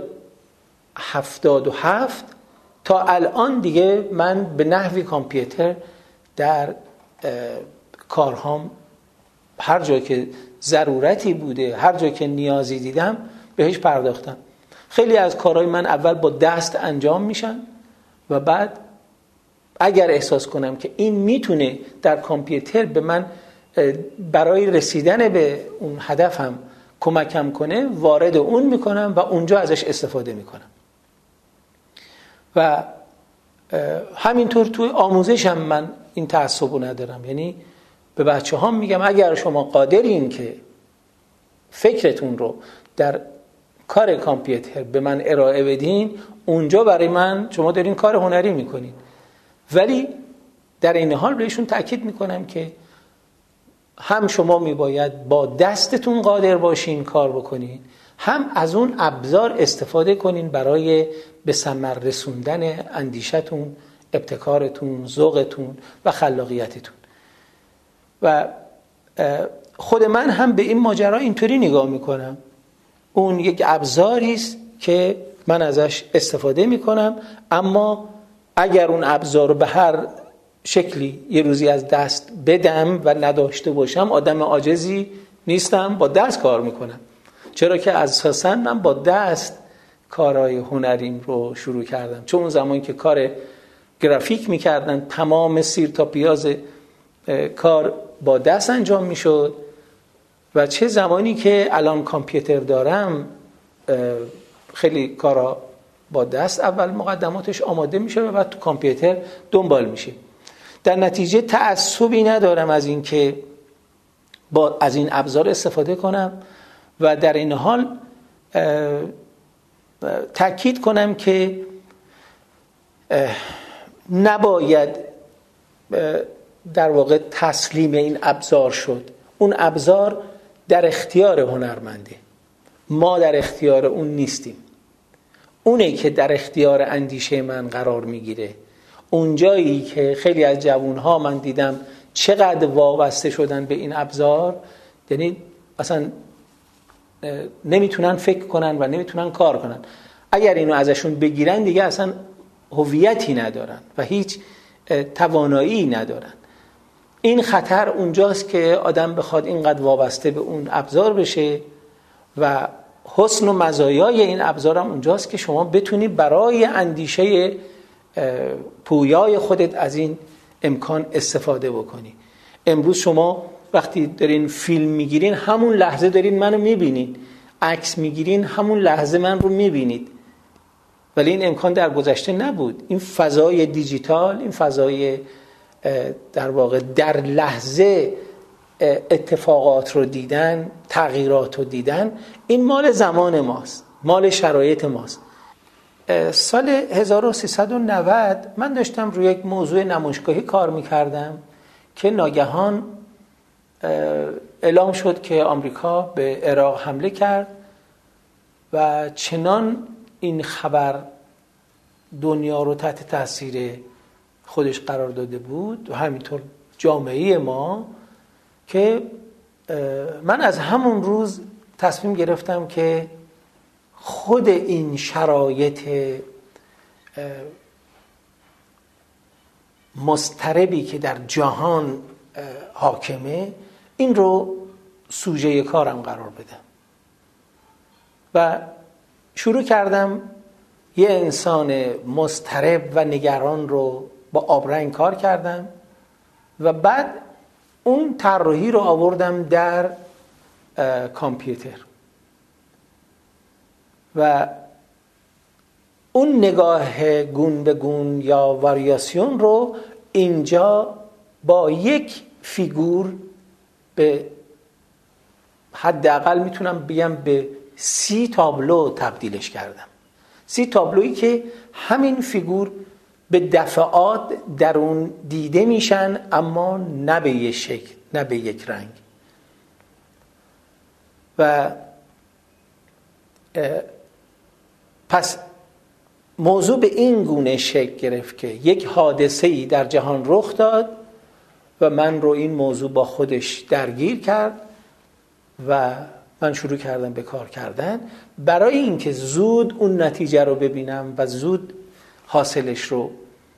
77 تا الان دیگه من به نحوی کامپیوتر در کارهام هر جا که ضرورتی بوده، هر جا که نیازی دیدم بهش پرداختم. خیلی از کارهای من اول با دست انجام میشن و بعد اگر احساس کنم که این میتونه در کامپیوتر به من برای رسیدن به اون هدفم کمکم کنه، وارد اون میکنم و اونجا ازش استفاده میکنم. و همینطور توی آموزشم من این تعصبو ندارم. یعنی به بچه ها میگم اگر شما قادرین که فکرتون رو در کار کامپیوتر به من ارائه بدین، اونجا برای من شما دارین کار هنری میکنین. ولی در این حال بهشون تأکید میکنم که هم شما میباید با دستتون قادر باشین کار بکنین، هم از اون ابزار استفاده کنین برای به ثمر رسوندن اندیشتون، ابتکارتون، ذوقتون و خلاقیتتون. و خود من هم به این ماجرا اینطوری نگاه میکنم، اون یک ابزاری است که من ازش استفاده میکنم، اما اگر اون ابزار رو به هر شکلی یه روزی از دست بدم و نداشته باشم، آدم عاجزی نیستم، با دست کار میکنم. چرا که اساساً من با دست کارهای هنریم رو شروع کردم. چون اون زمان که کار گرافیک میکردن تمام سیر تا پیاز کار با دست انجام میشد و چه زمانی که الان کامپیوتر دارم خیلی کارا با دست اول مقدماتش آماده میشه و بعد تو کامپیوتر دنبال میشه. در نتیجه تعصبی ندارم از این که از این ابزار استفاده کنم و در این حال تأکید کنم که نباید در واقع تسلیم این ابزار شد. اون ابزار در اختیار هنرمنده، ما در اختیار اون نیستیم. اونه که در اختیار اندیشه من قرار میگیره. اون جایی که خیلی از جوانها من دیدم چقدر وابسته شدن به این ابزار، یعنی اصلا نمیتونن فکر کنن و نمیتونن کار کنن. اگر اینو ازشون بگیرن دیگه اصلا هویتی ندارن و هیچ توانایی ندارن. این خطر اونجاست که آدم بخواد اینقدر وابسته به اون ابزار بشه و حسن و مزایای این ابزار هم اونجاست که شما بتونی برای اندیشه پویای خودت از این امکان استفاده بکنی. امروز شما وقتی دارین فیلم میگیرین همون لحظه دارین منو میبینین، عکس میگیرین همون لحظه من رو میبینید، ولی این امکان در گذشته نبود. این فضای دیجیتال، این فضای در واقع در لحظه اتفاقات رو دیدن، تغییرات رو دیدن، این مال زمان ماست، مال شرایط ماست. سال 1390 من داشتم روی یک موضوع نمایشگاهی کار میکردم که ناگهان اعلام شد که آمریکا به عراق حمله کرد و چنان این خبر دنیا رو تحت تاثیر خودش قرار داده بود و همینطور جامعه ما که من از همون روز تصمیم گرفتم که خود این شرایط مضطربی که در جهان حاکمه این رو سوژه کارم قرار بدم و شروع کردم یه انسان مضطرب و نگران رو با آبرنگ کار کردم و بعد اون طراحی رو آوردم در کامپیوتر و اون نگاه گون به گون یا واریاسیون رو اینجا با یک فیگور به حداقل میتونم بگم به 30 تابلو تبدیلش کردم. 30 تابلویی که همین فیگور به دفعات در اون دیده میشن اما نه به یک شکل، نه به یک رنگ. و پس موضوع به این گونه شکل گرفت که یک حادثه‌ای در جهان رخ داد و من رو این موضوع با خودش درگیر کرد و من شروع کردم به کار کردن برای اینکه زود اون نتیجه رو ببینم و زود حاصلش رو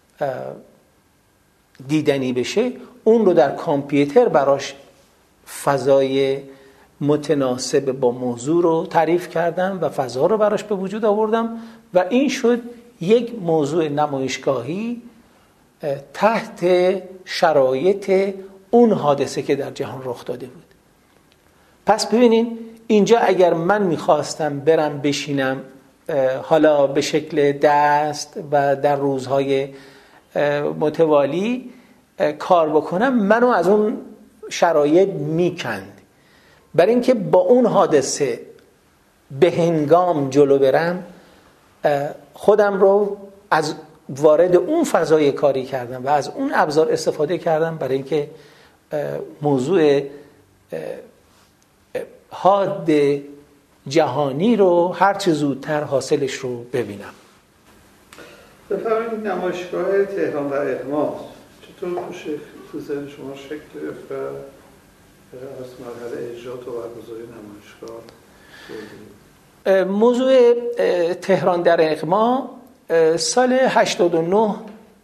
دیدنی بشه. اون رو در کامپیوتر براش فضای متناسب با موضوع رو تعریف کردم و فضا رو براش به وجود آوردم و این شد یک موضوع نمایشگاهی تحت شرایط اون حادثه که در جهان رخ داده بود. پس ببینین اینجا اگر من میخواستم برم بشینم حالا به شکل دست و در روزهای متوالی کار بکنم، منو از اون شرایط میکند. برای اینکه با اون حادثه به هنگام جلو برم خودم رو از وارد اون فضای کاری کردم و از اون ابزار استفاده کردم برای اینکه موضوع حاد جهانی رو هر چه زودتر حاصلش رو ببینم. بفرمایید نمایشگاه تهران در اغماس چطور تو ذهن شما شکل گرفت و از مرحله اجرا تا برگزاری نمایشگاه؟ موضوع تهران در اغما سال 89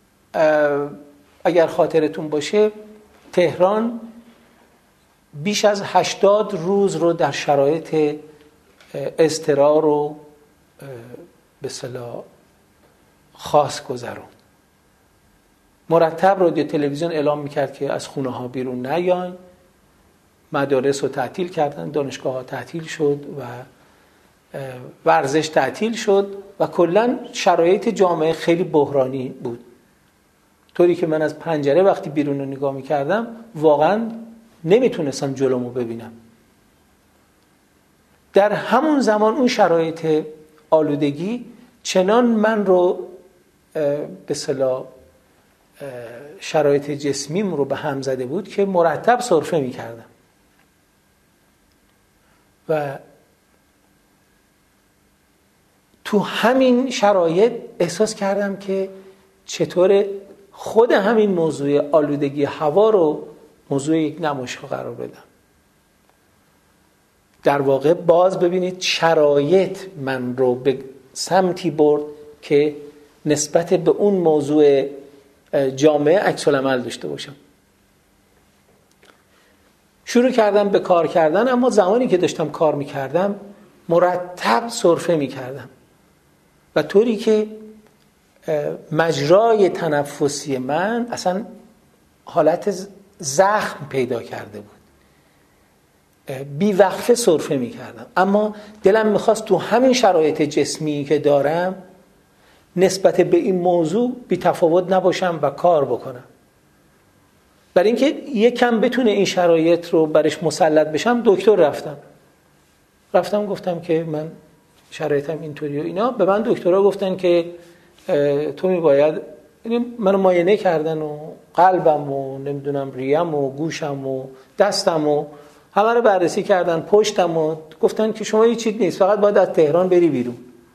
اگر خاطرتون باشه تهران بیش از 80 روز رو در شرایط اضطرار و به اصطلاح خاص گذرون. مرتب رادیو تلویزیون اعلام میکرد که از خونه ها بیرون نیاین، مدارس رو تعطیل کردن، دانشگاه ها تعطیل شد و ورزش تعطیل شد و کلا شرایط جامعه خیلی بحرانی بود، طوری که من از پنجره وقتی بیرون رو نگاه میکردم واقعا نمیتونستم جلومو ببینم. در همون زمان اون شرایط آلودگی چنان من رو به اصطلاح شرایط جسمیم رو به هم زده بود که مرتب سرفه میکردم و تو همین شرایط احساس کردم که چطور خود همین موضوع آلودگی هوا رو موضوع یک نمایشگاه قرار بدم. در واقع باز ببینید شرایط من رو به سمتی برد که نسبت به اون موضوع جامعه عکس العمل داشته باشم. شروع کردم به کار کردن، اما زمانی که داشتم کار میکردم مرتب سرفه میکردم و طوری که مجرای تنفسی من اصلا حالت زخم پیدا کرده بود. بی وقفه سرفه میکردم، اما دلم میخواست تو همین شرایط جسمی که دارم نسبت به این موضوع بی تفاوت نباشم و کار بکنم. برای اینکه یکم بتونه این شرایط رو برش مسلط بشم دکتر رفتم گفتم که من شرایطم اینطوری و اینا. به من دکترها گفتن که تو میباید، منو معاینه کردن و قلبم و نمیدونم ریم و گوشم و دستم و همه رو بررسی کردن، پشتم، و گفتن که شما هیچ چیز نیست، فقط باید از تهران بری بیرون.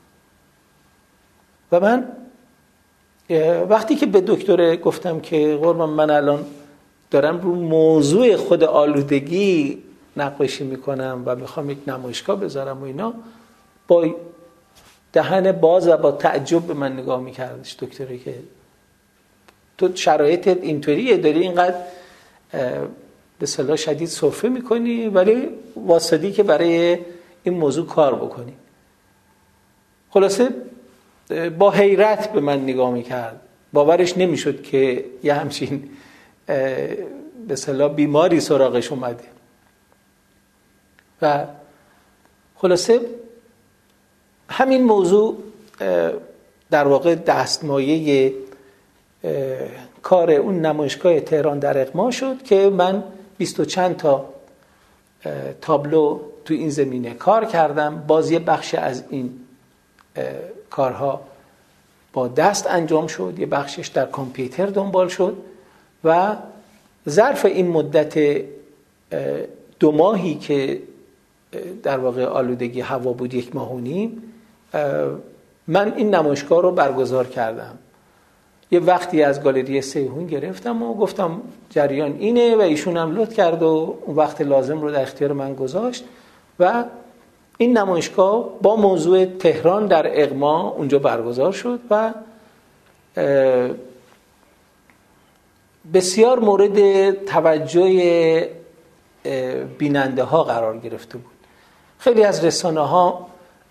و من وقتی که به دکتر گفتم که قربان من الان دارم رو موضوع خود آلودگی نقاشی میکنم و میخوام یک نمایشگاه بذارم و اینا، با دهن باز و با تعجب به من نگاه میکردش دکتری که تو شرایطت اینطوریه، داری اینقدر به اصطلاح شدید سرفه میکنی ولی واسطی که برای این موضوع کار بکنی. خلاصه با حیرت به من نگاه میکرد، باورش نمیشد که یه همچین به اصطلاح بیماری سراغش اومده. و خلاصه همین موضوع در واقع دستمایه کار اون نمایشگاه تهران در اقما شد که من 20 و چند تا تابلو تو این زمینه کار کردم. باز یه بخش از این کارها با دست انجام شد، یه بخشش در کامپیوتر دنبال شد و ظرف این مدت 2 ماهی که در واقع آلودگی هوا بود، 1.5 ماه من این نمایشگاه رو برگزار کردم. یه وقتی از گالری سیهون گرفتم و گفتم جریان اینه و ایشون هم لطف کرد و اون وقت لازم رو در اختیار من گذاشت و این نمایشگاه با موضوع تهران در اقما اونجا برگزار شد و بسیار مورد توجه بیننده ها قرار گرفته بود. خیلی از رسانه ها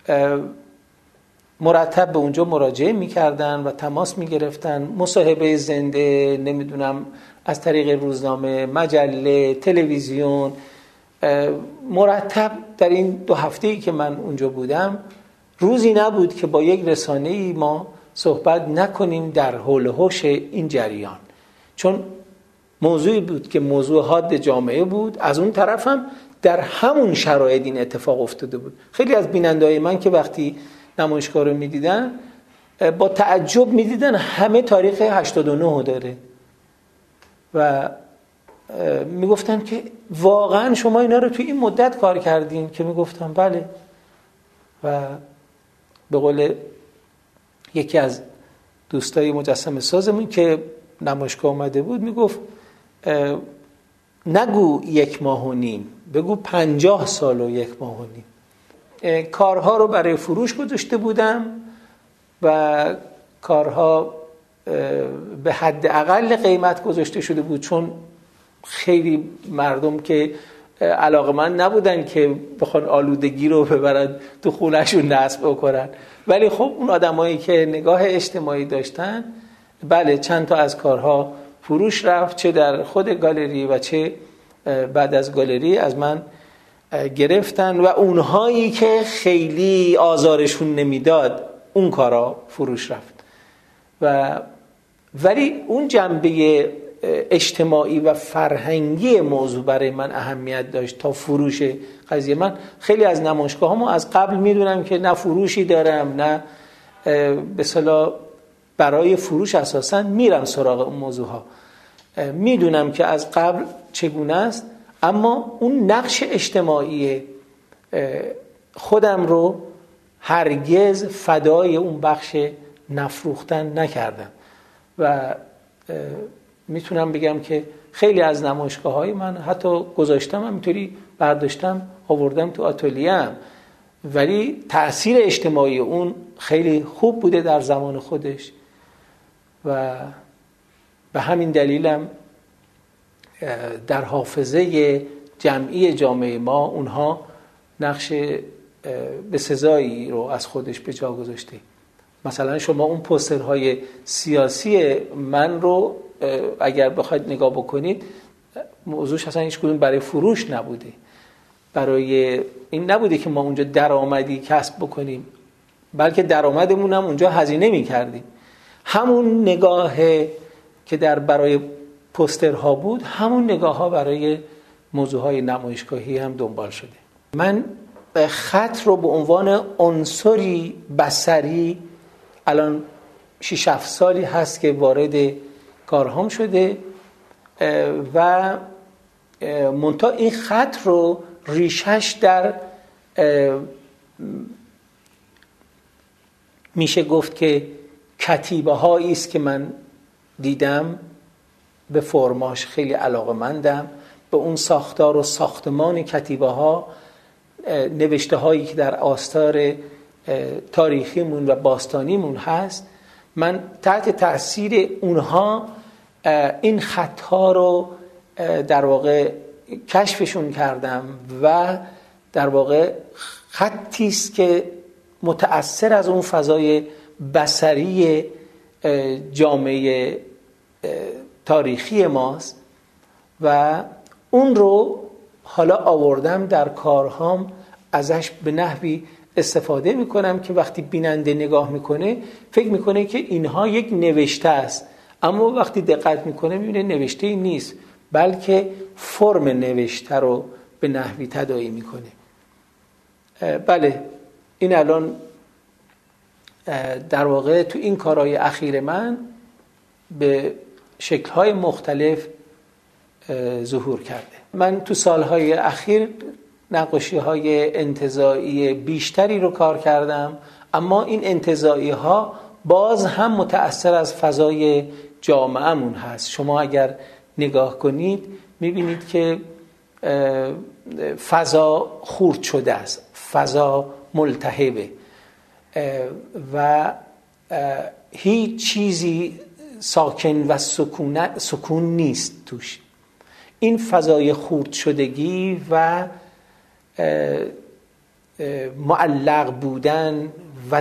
مرتب به اونجا مراجعه میکردن و تماس میگرفتن، مصاحبه زنده، نمیدونم از طریق روزنامه، مجله، تلویزیون، مرتب در این 2 هفته‌ای که من اونجا بودم روزی نبود که با یک رسانه‌ای ما صحبت نکنیم در حول و حوش این جریان، چون موضوعی بود که موضوع حاد جامعه بود. از اون طرف هم در همون شرایط این اتفاق افتاده بود. خیلی از بیننده‌های من که وقتی نمایشگاه رو میدیدن با تعجب میدیدن همه تاریخ 89 داره و میگفتن که واقعا شما اینا رو توی این مدت کار کردین؟ که میگفتم بله. و به قول یکی از دوستای مجسمه سازمون که نمایشگاه اومده بود میگفت نگو 1.5 ماه، بگو 50 سال و 1.5 ماه. کارها رو برای فروش گذاشته بودم و کارها به حد اقل قیمت گذاشته شده بود، چون خیلی مردم که علاقه‌مند نبودن که بخوان آلودگی رو ببرن تو خونه‌شون نصب بکنن، ولی خب اون آدمایی که نگاه اجتماعی داشتن، بله چند تا از کارها فروش رفت، چه در خود گالری و چه بعد از گالری از من گرفتن و اونهایی که خیلی آزارشون نمیداد اون کارا فروش رفت. ولی اون جنبه اجتماعی و فرهنگی موضوع برای من اهمیت داشت تا فروش قضیه. من خیلی از نمایشگاهامو از قبل میدونم که نه فروشی دارم نه به اصطلاح برای فروش اساساً میرم سراغ اون موضوع ها، میدونم که از قبل چگونه است، اما اون نقش اجتماعی خودم رو هرگز فدای اون بخش نفروختن نکردم و میتونم بگم که خیلی از نمایشگاه‌های من حتی گذاشتم همینطوری برداشتم آوردم تو آتلیه‌ام، ولی تأثیر اجتماعی اون خیلی خوب بوده در زمان خودش. و به همین دلیلم در حافظه جمعی جامعه ما اونها نقش به سزایی رو از خودش به جا گذاشته. مثلا شما اون پوسترهای سیاسی من رو اگر بخواید نگاه بکنید، موضوعش اصلا هیچ کدوم برای فروش نبوده، برای این نبوده که ما اونجا درآمدی کسب بکنیم، بلکه درآمدمون هم اونجا هزینه می‌کردیم. همون نگاه که برای پوسترها بود، همون نگاه‌ها برای موضوعهای نمایشگاهی هم دنبال شده. من خط رو به عنوان عنصری بصری الان 6-7 سالی هست که وارد کارهام شده و منتها این خط رو ریشش در میشه گفت که کتیبه هایی است که من دیدم، به فرماش خیلی علاقه‌مندم، به اون ساختار و ساختمان کتیبه ها، نوشته هایی که در آستار تاریخیمون و باستانیمون هست. من تحت تأثیر اونها این خطها رو در واقع کشفشون کردم و در واقع خطی است که متأثر از اون فضای بصری جامعه تاریخی ماست و اون رو حالا آوردم در کارهام، ازش به نحوی استفاده میکنم که وقتی بیننده نگاه میکنه فکر میکنه که اینها یک نوشته است، اما وقتی دقت میکنه میبینه نوشته ای نیست، بلکه فرم نوشته رو به نحوی تداعی میکنه. بله، این الان در واقع تو این کارهای اخیر من به شکل‌های مختلف ظهور کرده. من تو سالهای اخیر نقاشی‌های انتزاعی بیشتری رو کار کردم، اما این انتزاعی‌ها باز هم متأثر از فضای جامعه‌مون هست. شما اگر نگاه کنید می‌بینید که فضا خورد شده است، فضا ملتهبه و هیچ چیزی ساکن و سکون نیست توش. این فضای خورد شدگی و معلق بودن و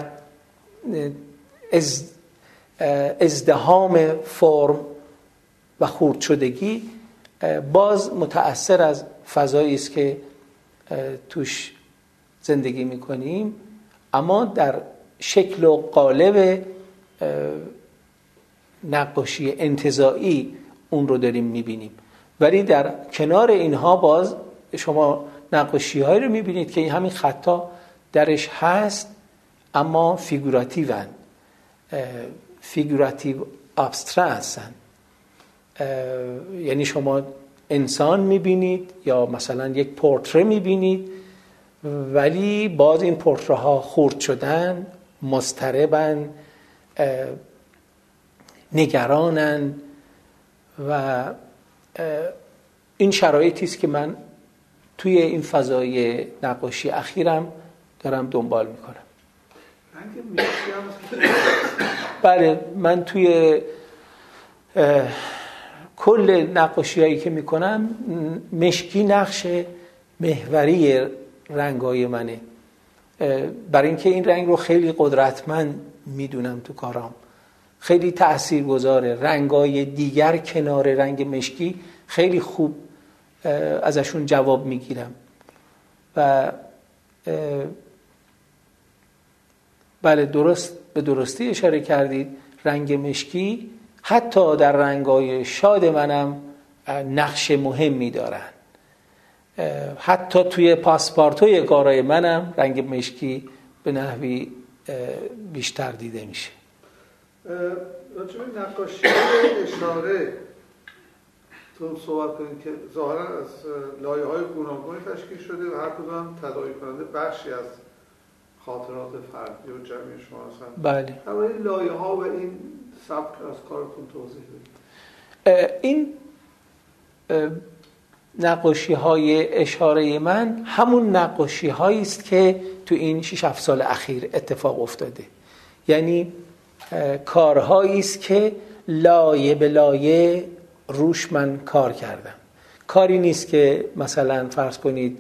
ازدحام فرم و خورد شدگی باز متأثر از فضایی است که توش زندگی میکنیم، اما در شکل و قالب نقاشی انتزاعی اون رو داریم میبینیم. ولی در کنار اینها باز شما نقاشی هایی رو میبینید که همین خطا درش هست، اما فیگوراتیون، فیگوراتیو ابسترکت هستن. یعنی شما انسان میبینید یا مثلا یک پورتره میبینید، ولی باز این پورتره ها خرد شدن، مضطربن، نگرانن و این شرایطی است که من توی این فضای نقاشی اخیرم دارم دنبال میکنم. بله، من توی کل نقاشی هایی که میکنم مشکی نقش محوری رنگای منه، برای اینکه این رنگ رو خیلی قدرتمند میدونم تو کارام، خیلی تاثیرگذاره. رنگای دیگر کنار رنگ مشکی خیلی خوب ازشون جواب میگیرم و بله، به درستی اشاره کردید. رنگ مشکی حتی در رنگای شاد منم نقش مهمی دارن. حتی توی پاسپارتوی کارهای منم رنگ مشکی به نحوی بیشتر دیده میشه. راجع به نقاشی اشاره تو صحبت کنید که ظاهرا از لایه‌های گوناگونی تشکیل شده و هر کدام تداعی کننده بخشی از خاطرات فردی و جمعی شما هستن. بله. اما این لایه‌ها و این سبک از کارتون توضیح بدید. این نقاشی های اشاره من همون نقاشی هایی است که تو این 6-7 سال اخیر اتفاق افتاده. یعنی کارهایی است که لایه به لایه روش من کار کردم. کاری نیست که مثلا فرض کنید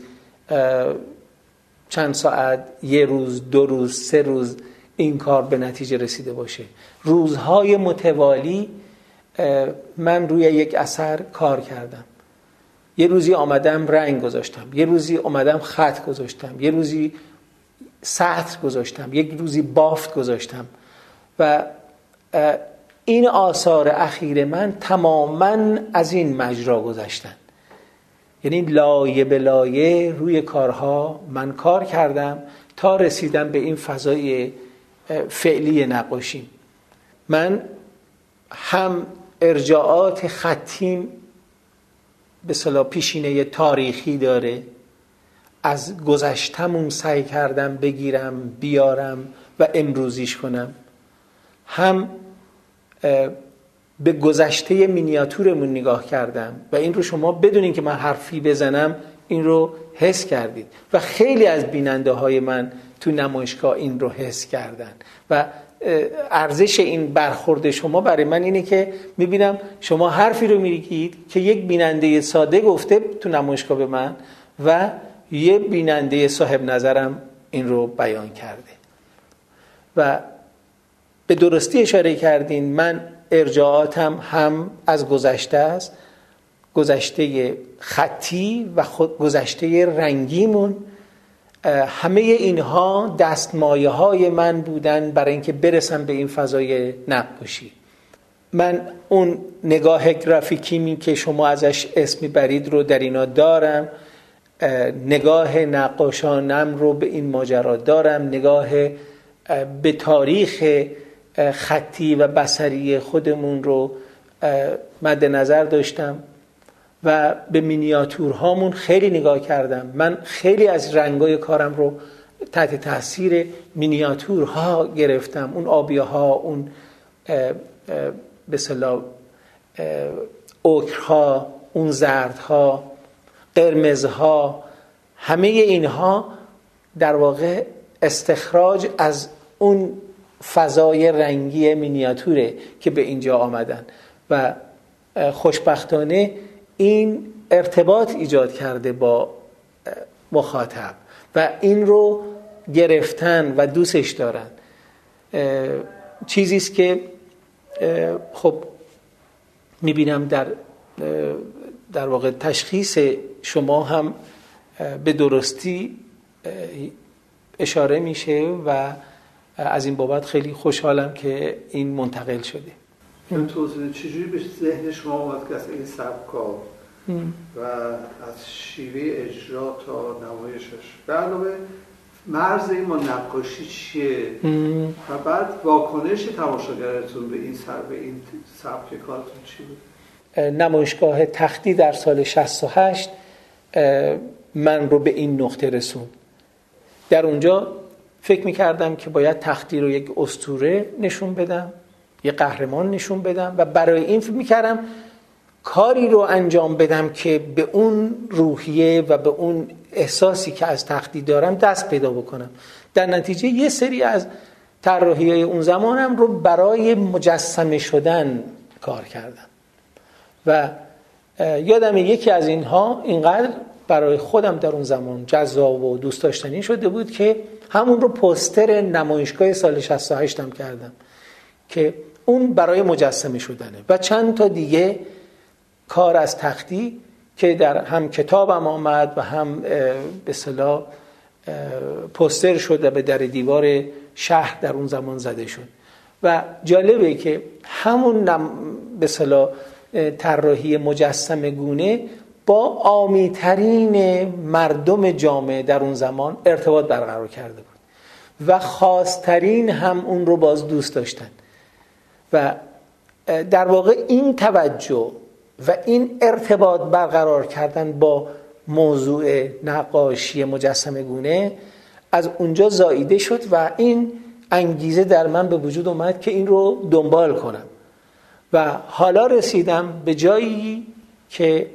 چند ساعت، یه روز، 2 روز، 3 روز این کار به نتیجه رسیده باشه. روزهای متوالی من روی یک اثر کار کردم. یه روزی آمدم رنگ گذاشتم، یه روزی آمدم خط گذاشتم، یه روزی سطر گذاشتم، یک روزی بافت گذاشتم و این آثار اخیر من تماماً از این مجرا گذشتن. یعنی لایه به لایه روی کارها من کار کردم تا رسیدم به این فضای فعلی نقاشی. من هم ارجاعات خطیم به اصطلاح پیشینه تاریخی داره، از گذشتمون سعی کردم بگیرم بیارم و امروزیش کنم، هم به گذشته مینیاتورمون نگاه کردم و این رو شما بدونین که من حرفی بزنم این رو حس کردید و خیلی از بیننده های من تو نمایشگاه این رو حس کردن و ارزش این برخورد شما برای من اینه که میبینم شما حرفی رو میگید که یک بیننده ساده گفته تو نمایشگاه به من و یه بیننده صاحب نظرم این رو بیان کرده و به درستی اشاره کردین. من ارجاعاتم هم از گذشته است، گذشته خطی و گذشته رنگیمون، همه اینها دستمایه های من بودن برای اینکه برسم به این فضای نقاشی. من اون نگاه گرافیکی که شما ازش اسم میبرید رو در اینا دارم، نگاه نقاشانم رو به این ماجرا دارم، نگاه به تاریخ خطی و بصری خودمون رو مد نظر داشتم و به مینیاتورهامون خیلی نگاه کردم. من خیلی از رنگای کارم رو تحت تاثیر مینیاتورها گرفتم، اون آبیاها، اون به اصطلاح اوکرها، اون زردها، قرمزها، همه اینها در واقع استخراج از اون فضای رنگی مینیاتوره که به اینجا آمدن و خوشبختانه این ارتباط ایجاد کرده با مخاطب و این رو گرفتن و دوستش دارن. چیزی است که خب میبینم در واقع تشخیص شما هم به درستی اشاره میشه و از این بابت خیلی خوشحالم که این منتقل شده. من توضیح چجوری به ذهن شما اومد که از این سبکا و از شیوه اجرا تا نمایشش به علاوه مرز این با نقاشی چیه و بعد واکنش تماشاگرتون به این سبک کارتون چی بود؟ نمایشگاه تختی در سال 68 من رو به این نقطه رسوند. در اونجا فکر میکردم که باید تختی رو یک اسطوره نشون بدم، یک قهرمان نشون بدم و برای این فکر میکردم کاری رو انجام بدم که به اون روحیه و به اون احساسی که از تختی دارم دست پیدا بکنم. در نتیجه یه سری از طراحی‌های اون زمانم رو برای مجسمه شدن کار کردم و یادم یکی از اینها اینقدر برای خودم در اون زمان جذاب و دوست داشتنی شده بود که همون رو پوستر نمایشگاه سال 68 هم کردم که اون برای مجسمه شدنه و چند تا دیگه کار از تختی که در هم کتابم آمد و هم به اصطلاح پوستر شد و به در دیوار شهر در اون زمان زده شد و جالبه که همون به اصطلاح طراحی مجسمه گونه با عامی‌ترین مردم جامعه در اون زمان ارتباط برقرار کرده بود و خاص‌ترین هم اون رو باز دوست داشتن و در واقع این توجه و این ارتباط برقرار کردن با موضوع نقاشی مجسمه گونه از اونجا زاییده شد و این انگیزه در من به وجود اومد که این رو دنبال کنم و حالا رسیدم به جایی که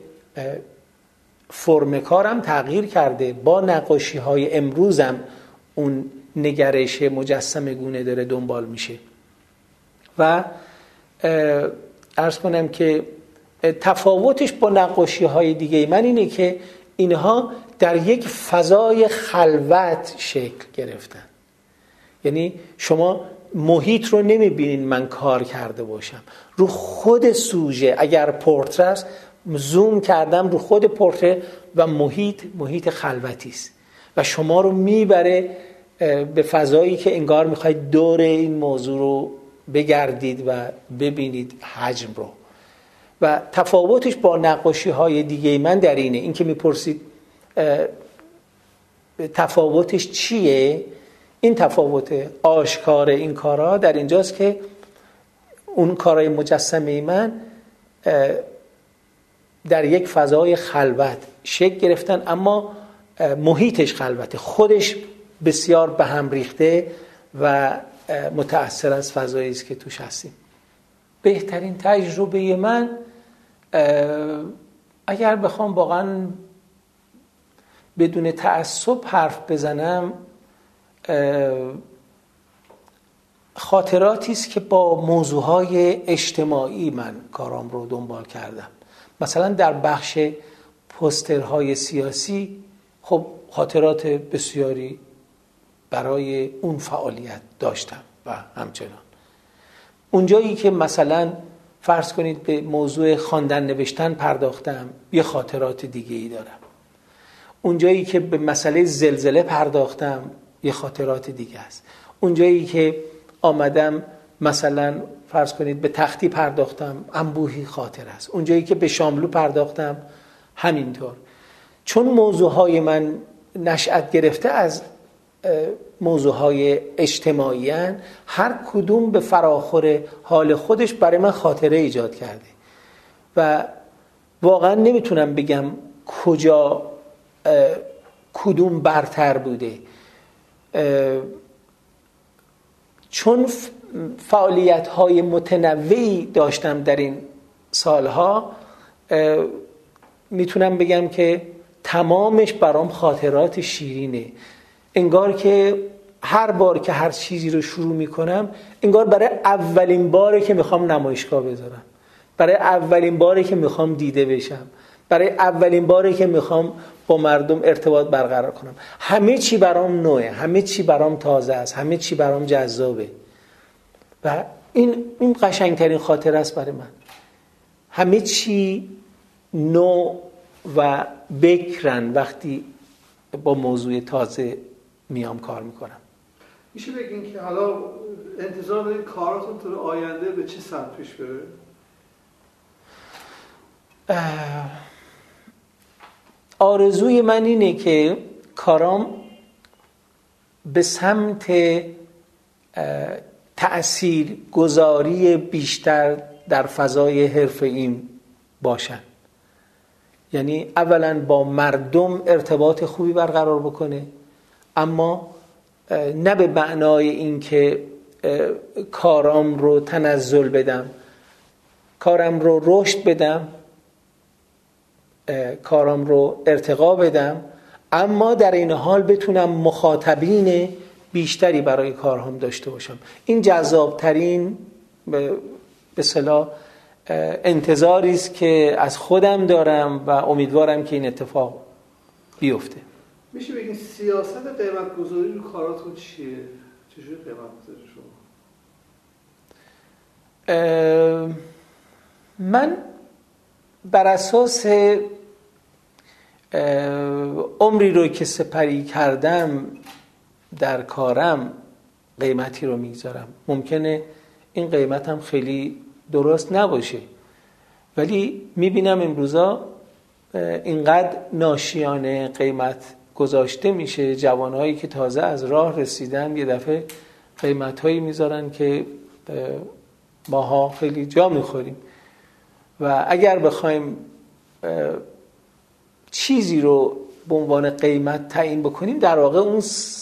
فرم کارم تغییر کرده، با نقاشی های امروزم اون نگرش مجسمه گونه داره دنبال میشه و عرض کنم که تفاوتش با نقاشی های دیگه من اینه که اینها در یک فضای خلوت شکل گرفتن. یعنی شما محیط رو نمیبینین من کار کرده باشم، رو خود سوژه، اگر پورتره است زوم کردم رو خود پورتره و محیط خلوتی است و شما رو میبره به فضایی که انگار میخواید دور این موضوع رو بگردید و ببینید حجم رو. و تفاوتش با نقاشی های دیگه من در اینه. این که میپرسید تفاوتش چیه، این تفاوت آشکار این کارها در اینجاست که اون کارهای مجسمه من در یک فضای خلوت شکل گرفتن، اما محیطش خلوته، خودش بسیار به هم ریخته و متأثر از فضایی است که توش هستیم. بهترین تجربه من اگر بخوام واقعا بدون تعصب حرف بزنم خاطراتی است که با موضوعهای اجتماعی من کارام رو دنبال کردم. مثلا در بخش پوسترهای سیاسی خب خاطرات بسیاری برای اون فعالیت داشتم و همچنان اونجایی که مثلا فرض کنید به موضوع خواندن نوشتن پرداختم یه خاطرات دیگه ای دارم، اونجایی که به مسئله زلزله پرداختم یه خاطرات دیگه است، اونجایی که آمدم مثلا فرض کنید به تختی پرداختم انبوهی خاطر است، اونجایی که به شاملو پرداختم همینطور. چون موضوعهای من نشأت گرفته از موضوعهای اجتماعی هن، هر کدوم به فراخور حال خودش برای من خاطره ایجاد کرده و واقعا نمیتونم بگم کجا کدوم برتر بوده. چون فعالیت‌های متنوعی داشتم در این سالها میتونم بگم که تمامش برام خاطرات شیرینه. انگار که هر بار که هر چیزی رو شروع میکنم انگار برای اولین باره که میخوام نمایشگاه بذارم، برای اولین باره که میخوام دیده بشم، برای اولین باره که میخوام با مردم ارتباط برقرار کنم. همه چی برام نوعه، همه چی برام تازه است، همه چی برام جذابه و این قشنگترین خاطره است برای من. همه چی نو و بکرن وقتی با موضوع تازه میام کار میکنم. میشه بگین که حالا انتظار دارید کاراتون تو آینده به چه سمت پیش بره؟ آرزوی من اینه که کارام به سمت تأثیر گذاری بیشتر در فضای حرفه‌ایم باشن. یعنی اولا با مردم ارتباط خوبی برقرار بکنه، اما نه به معنای این که کارام رو تنزل بدم، کارم رو رشد بدم، کارم رو ارتقا بدم، اما در این حال بتونم مخاطبین بیشتری برای کارهام داشته باشم. این جذابترین به اصطلاح انتظاری است که از خودم دارم و امیدوارم که این اتفاق بیفته. میشه بگین سیاست قیمت گذاری رو کاراتون چیه؟ چجوری قیمت گذاری شما؟ من بر اساس عمری رو که سپری کردم در کارم قیمتی رو میگذارم. ممکنه این قیمت هم خیلی درست نباشه، ولی میبینم امروزا اینقدر ناشیانه قیمت گذاشته میشه. جوانهایی که تازه از راه رسیدن یه دفعه قیمتهایی میذارن که ماها خیلی جا میخوریم و اگر بخوایم چیزی رو به عنوان قیمت تعیین بکنیم در واقع اون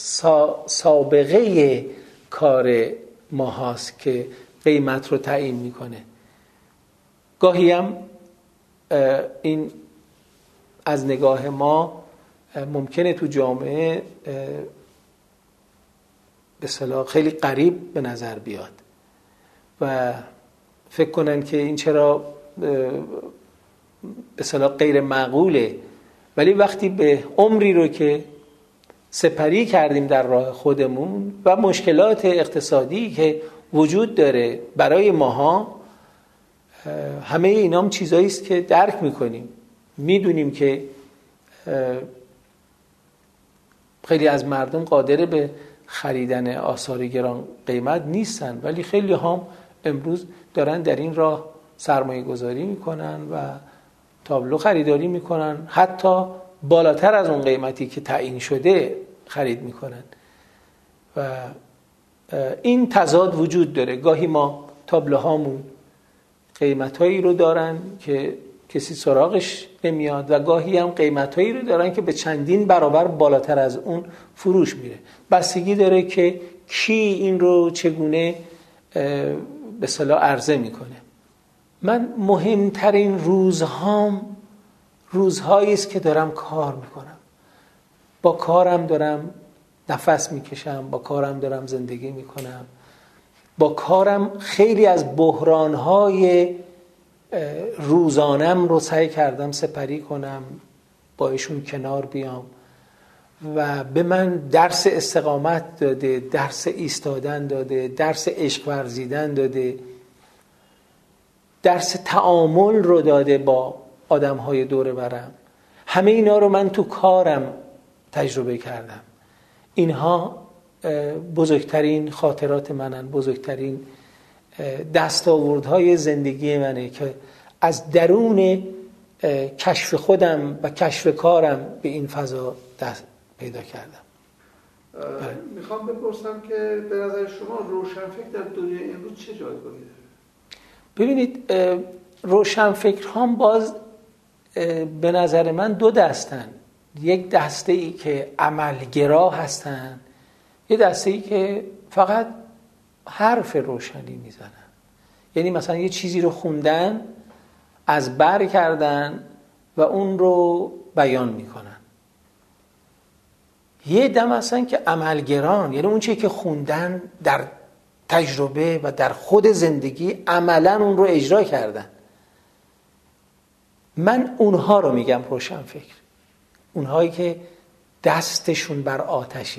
سابقه کار ما هاست که قیمت رو تعیین میکنه. گاهی هم این از نگاه ما ممکنه تو جامعه به اصطلاح خیلی غریب به نظر بیاد و فکر کنن که این چرا به اصطلاح غیر معقوله، ولی وقتی به عمری رو که سپری کردیم در راه خودمون و مشکلات اقتصادی که وجود داره برای ماها، همه اینام چیزایی است که درک میکنیم. میدونیم که خیلی از مردم قادر به خریدن آثار گران قیمت نیستن، ولی خیلی هم امروز دارن در این راه سرمایه گذاری میکنن و تابلو خریداری میکنن، حتی بالاتر از اون قیمتی که تعیین شده خرید میکنن و این تضاد وجود داره. گاهی ما تابلوهامون قیمتایی رو دارن که کسی سراغش نمیاد و گاهی هم قیمتایی رو دارن که به چندین برابر بالاتر از اون فروش میره. بستگی داره که کی این رو چگونه به اصطلاح عرضه میکنه. من مهمترین روزهایی است که دارم کار میکنم، با کارم دارم نفس میکشم، با کارم دارم زندگی میکنم، با کارم خیلی از بحرانهای روزانم رو سعی کردم سپری کنم، با ایشون کنار بیام و به من درس استقامت داده، درس ایستادن داده، درس عشق ورزیدن داده، درس تعامل رو داده با آدم‌های دور برم. همه اینا رو من تو کارم تجربه کردم. اینها بزرگترین خاطرات منن، بزرگترین دستاوردهای زندگی منه که از درون کشف خودم و کشف کارم به این فضا دست پیدا کردم. میخوام بپرسم که به نظر شما روشنفکر در دنیای امروز چه جایگاهی داره؟ ببینید، روشنفکرها باز به نظر من دو دستن. یک دسته ای که عملگرا هستن، یک دسته ای که فقط حرف روشنی میزنن. یعنی مثلا یه چیزی رو خوندن، از بر کردن و اون رو بیان میکنن. یه دم هستن که عملگران، یعنی اون چیزی که خوندن در تجربه و در خود زندگی عملا اون رو اجرا کردن. من اونها رو میگم روشنفکر. اونهایی که دستشون بر آتشه،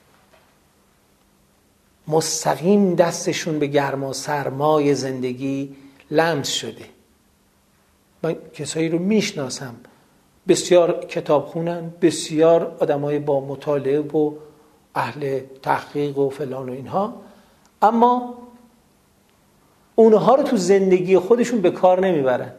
مستقیم دستشون به گرما سرمای زندگی لمس شده. من کسایی رو میشناسم، بسیار کتاب خونن، بسیار آدمای با مطالعه و اهل تحقیق و فلان و اینها، اما اونها رو تو زندگی خودشون به کار نمیبرن.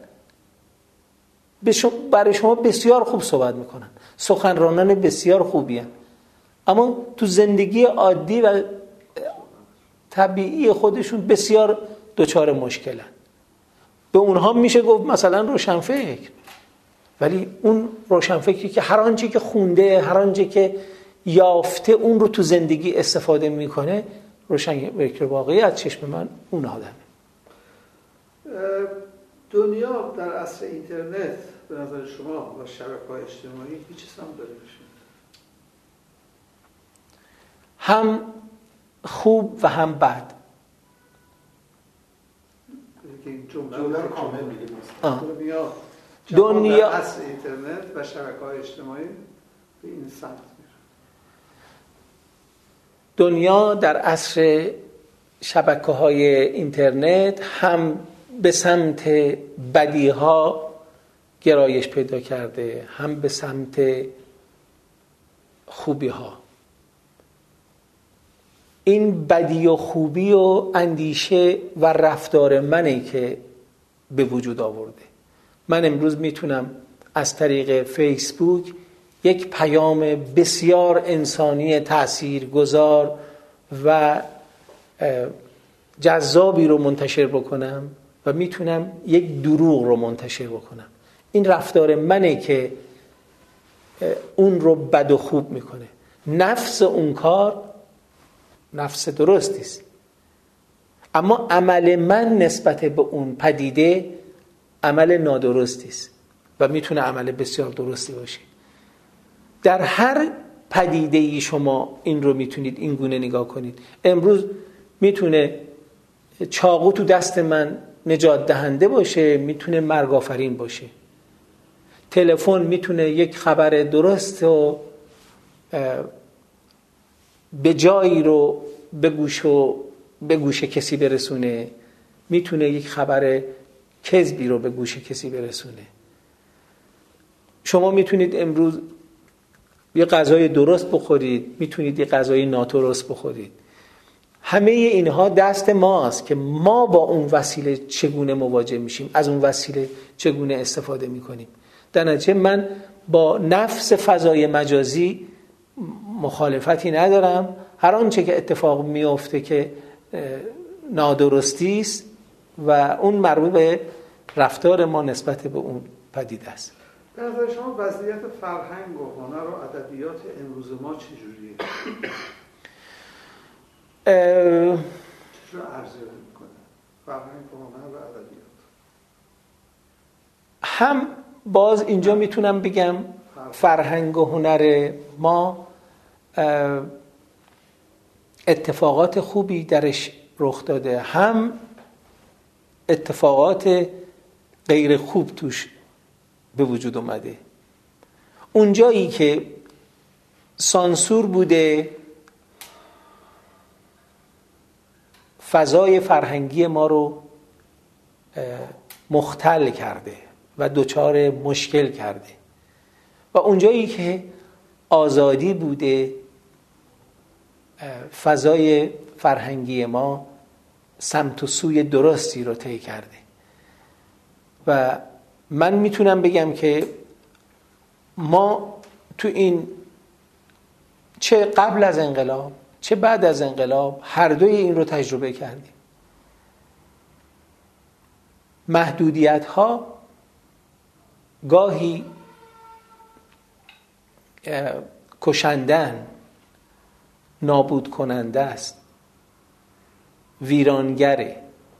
برای شما بسیار خوب صحبت میکنن، سخنرانان بسیار خوبی هن. اما تو زندگی عادی و طبیعی خودشون بسیار دچار مشکلن. به اونها میشه گفت مثلا روشنفکر، ولی اون روشنفکری که هر آنچه که خونده، هر آنچه که یافته اون رو تو زندگی استفاده میکنه، روشنفکر واقعی از چشم من اون آدمه. دنیا در عصر اینترنت به نظر شما و شبکه‌های اجتماعی هیچ چیز هم داره میشه؟ هم خوب و هم بد. این جمله رو کامل میگیم. دنیا در عصر اینترنت و شبکه‌های اجتماعی به این سمت میره. دنیا در عصر شبکه‌های اینترنت هم به سمت بدیها گرایش پیدا کرده، هم به سمت خوبیها. این بدی و خوبی و اندیشه و رفتار منه که به وجود آورده. من امروز میتونم از طریق فیسبوک یک پیام بسیار انسانی تاثیرگذار و جذابی رو منتشر بکنم و میتونم یک دروغ رو منتشر بکنم. این رفتار منه که اون رو بد و خوب میکنه. نفس اون کار نفس درستی است، اما عمل من نسبت به اون پدیده عمل نادرستی است و میتونه عمل بسیار درستی باشه. در هر پدیده‌ای شما این رو میتونید این گونه نگاه کنید. امروز میتونه چاقو تو دست من نجات دهنده باشه، میتونه مرگ آفرین باشه. تلفن میتونه یک خبر درست و به جایی رو به گوش کسی برسونه، میتونه یک خبر کذبی رو به گوش کسی برسونه. شما میتونید امروز یه غذای درست بخورید، میتونید یه غذای نادرست بخورید. همه اینها دست ماست که ما با اون وسیله چگونه مواجه میشیم، از اون وسیله چگونه استفاده میکنیم. در نتیجه من با نفس فضای مجازی مخالفتی ندارم. هر آنچه که اتفاق میفته که نادرستی است و اون مربوط به رفتار ما نسبت به اون پدیده است. به نظر شما وضعیت فرهنگ و هنر و ادبیات امروز ما چجوریه؟ چجور ارزیابی میکنه فرهنگ و هنر و ادبیات؟ هم باز اینجا میتونم بگم فرهنگ و هنر ما اتفاقات خوبی درش رخ داده، هم اتفاقات غیر خوب توش به وجود اومده. اونجایی که سانسور بوده، فضای فرهنگی ما رو مختل کرده و دچار مشکل کرده، و اونجایی که آزادی بوده، فضای فرهنگی ما سمت و سوی درستی رو طی کرده. و من میتونم بگم که ما تو این چه قبل از انقلاب چه بعد از انقلاب هر دوی این رو تجربه کردیم. محدودیت ها گاهی کشندن، نابود کننده است، ویرانگره.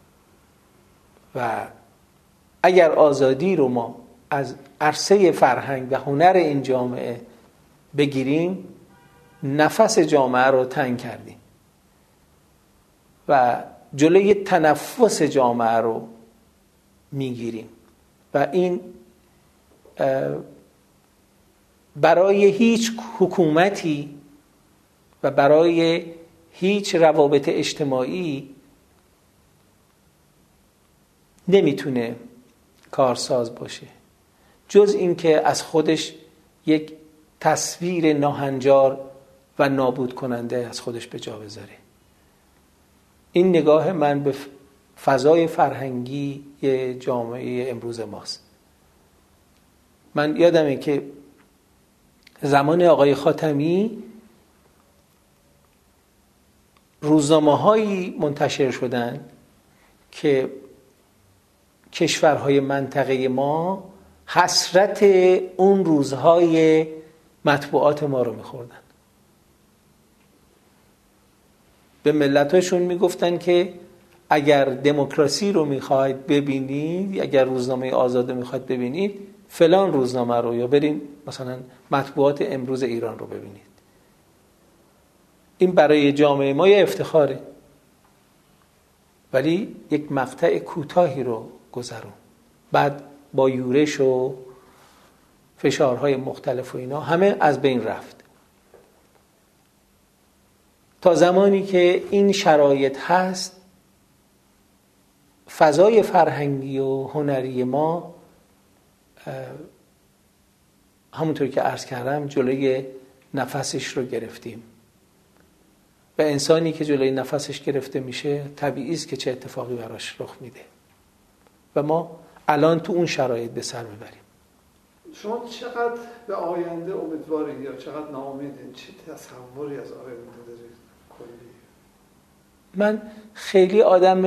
و اگر آزادی رو ما از عرصه فرهنگ و هنر این جامعه بگیریم، نفس جامعه رو تنگ کردیم و جلوی تنفس جامعه رو میگیریم. و این برای هیچ حکومتی و برای هیچ روابط اجتماعی نمیتونه کارساز باشه، جز اینکه از خودش یک تصویر ناهنجار و نابود کننده از خودش به جا بذاره. این نگاه من به فضای فرهنگی جامعه امروز ماست. من یادمه که زمان آقای خاتمی روزنامه‌هایی منتشر شدن که کشورهای منطقه ما حسرت اون روزهای مطبوعات ما رو می‌خوردن. به ملتاشون میگفتن که اگر دموکراسی رو میخواید ببینید، اگر روزنامه آزاد میخواید ببینید، فلان روزنامه رو، یا برین مثلا مطبوعات امروز ایران رو ببینید. این برای جامعه ما یه افتخاره، ولی یک مقطع کوتاهی رو گذرون. بعد با یورش و فشارهای مختلف و اینا همه از بین رفت. تا زمانی که این شرایط هست، فضای فرهنگی و هنری ما همونطور که عرض کردم جلوی نفسش رو گرفتیم. و انسانی که جلوی نفسش گرفته میشه طبیعی است که چه اتفاقی براش رخ میده و ما الان تو اون شرایط به سر میبریم. شما چقدر به آینده امیدوارید یا چقدر ناامیدید؟ چه تصوری از آینده دارید کلی؟ من خیلی آدم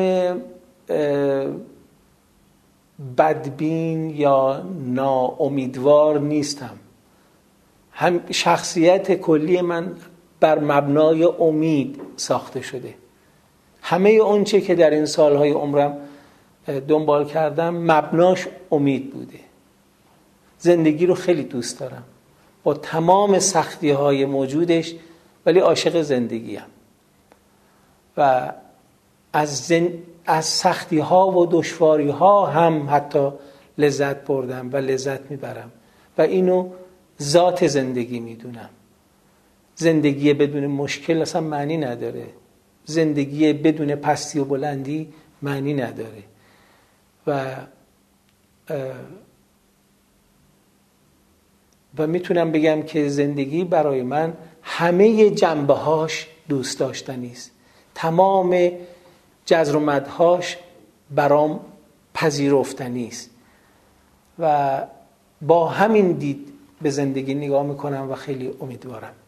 بدبین یا ناامیدوار نیستم. هم شخصیت کلی من بر مبنای امید ساخته شده. همه اون چه که در این سالهای عمرم دنبال کردم مبناش امید بوده. زندگی رو خیلی دوست دارم با تمام سختی‌های موجودش، ولی عاشق زندگیم و از از سختی ها و دشواری ها هم حتی لذت بردم و لذت میبرم و اینو ذات زندگی میدونم. زندگی بدون مشکل اصلا معنی نداره، زندگی بدون پستی و بلندی معنی نداره. و میتونم بگم که زندگی برای من همه جنبه‌هاش دوست داشتنی است، تمام جزر و مدهاش برام پذیرفتنی است و با همین دید به زندگی نگاه میکنم و خیلی امیدوارم.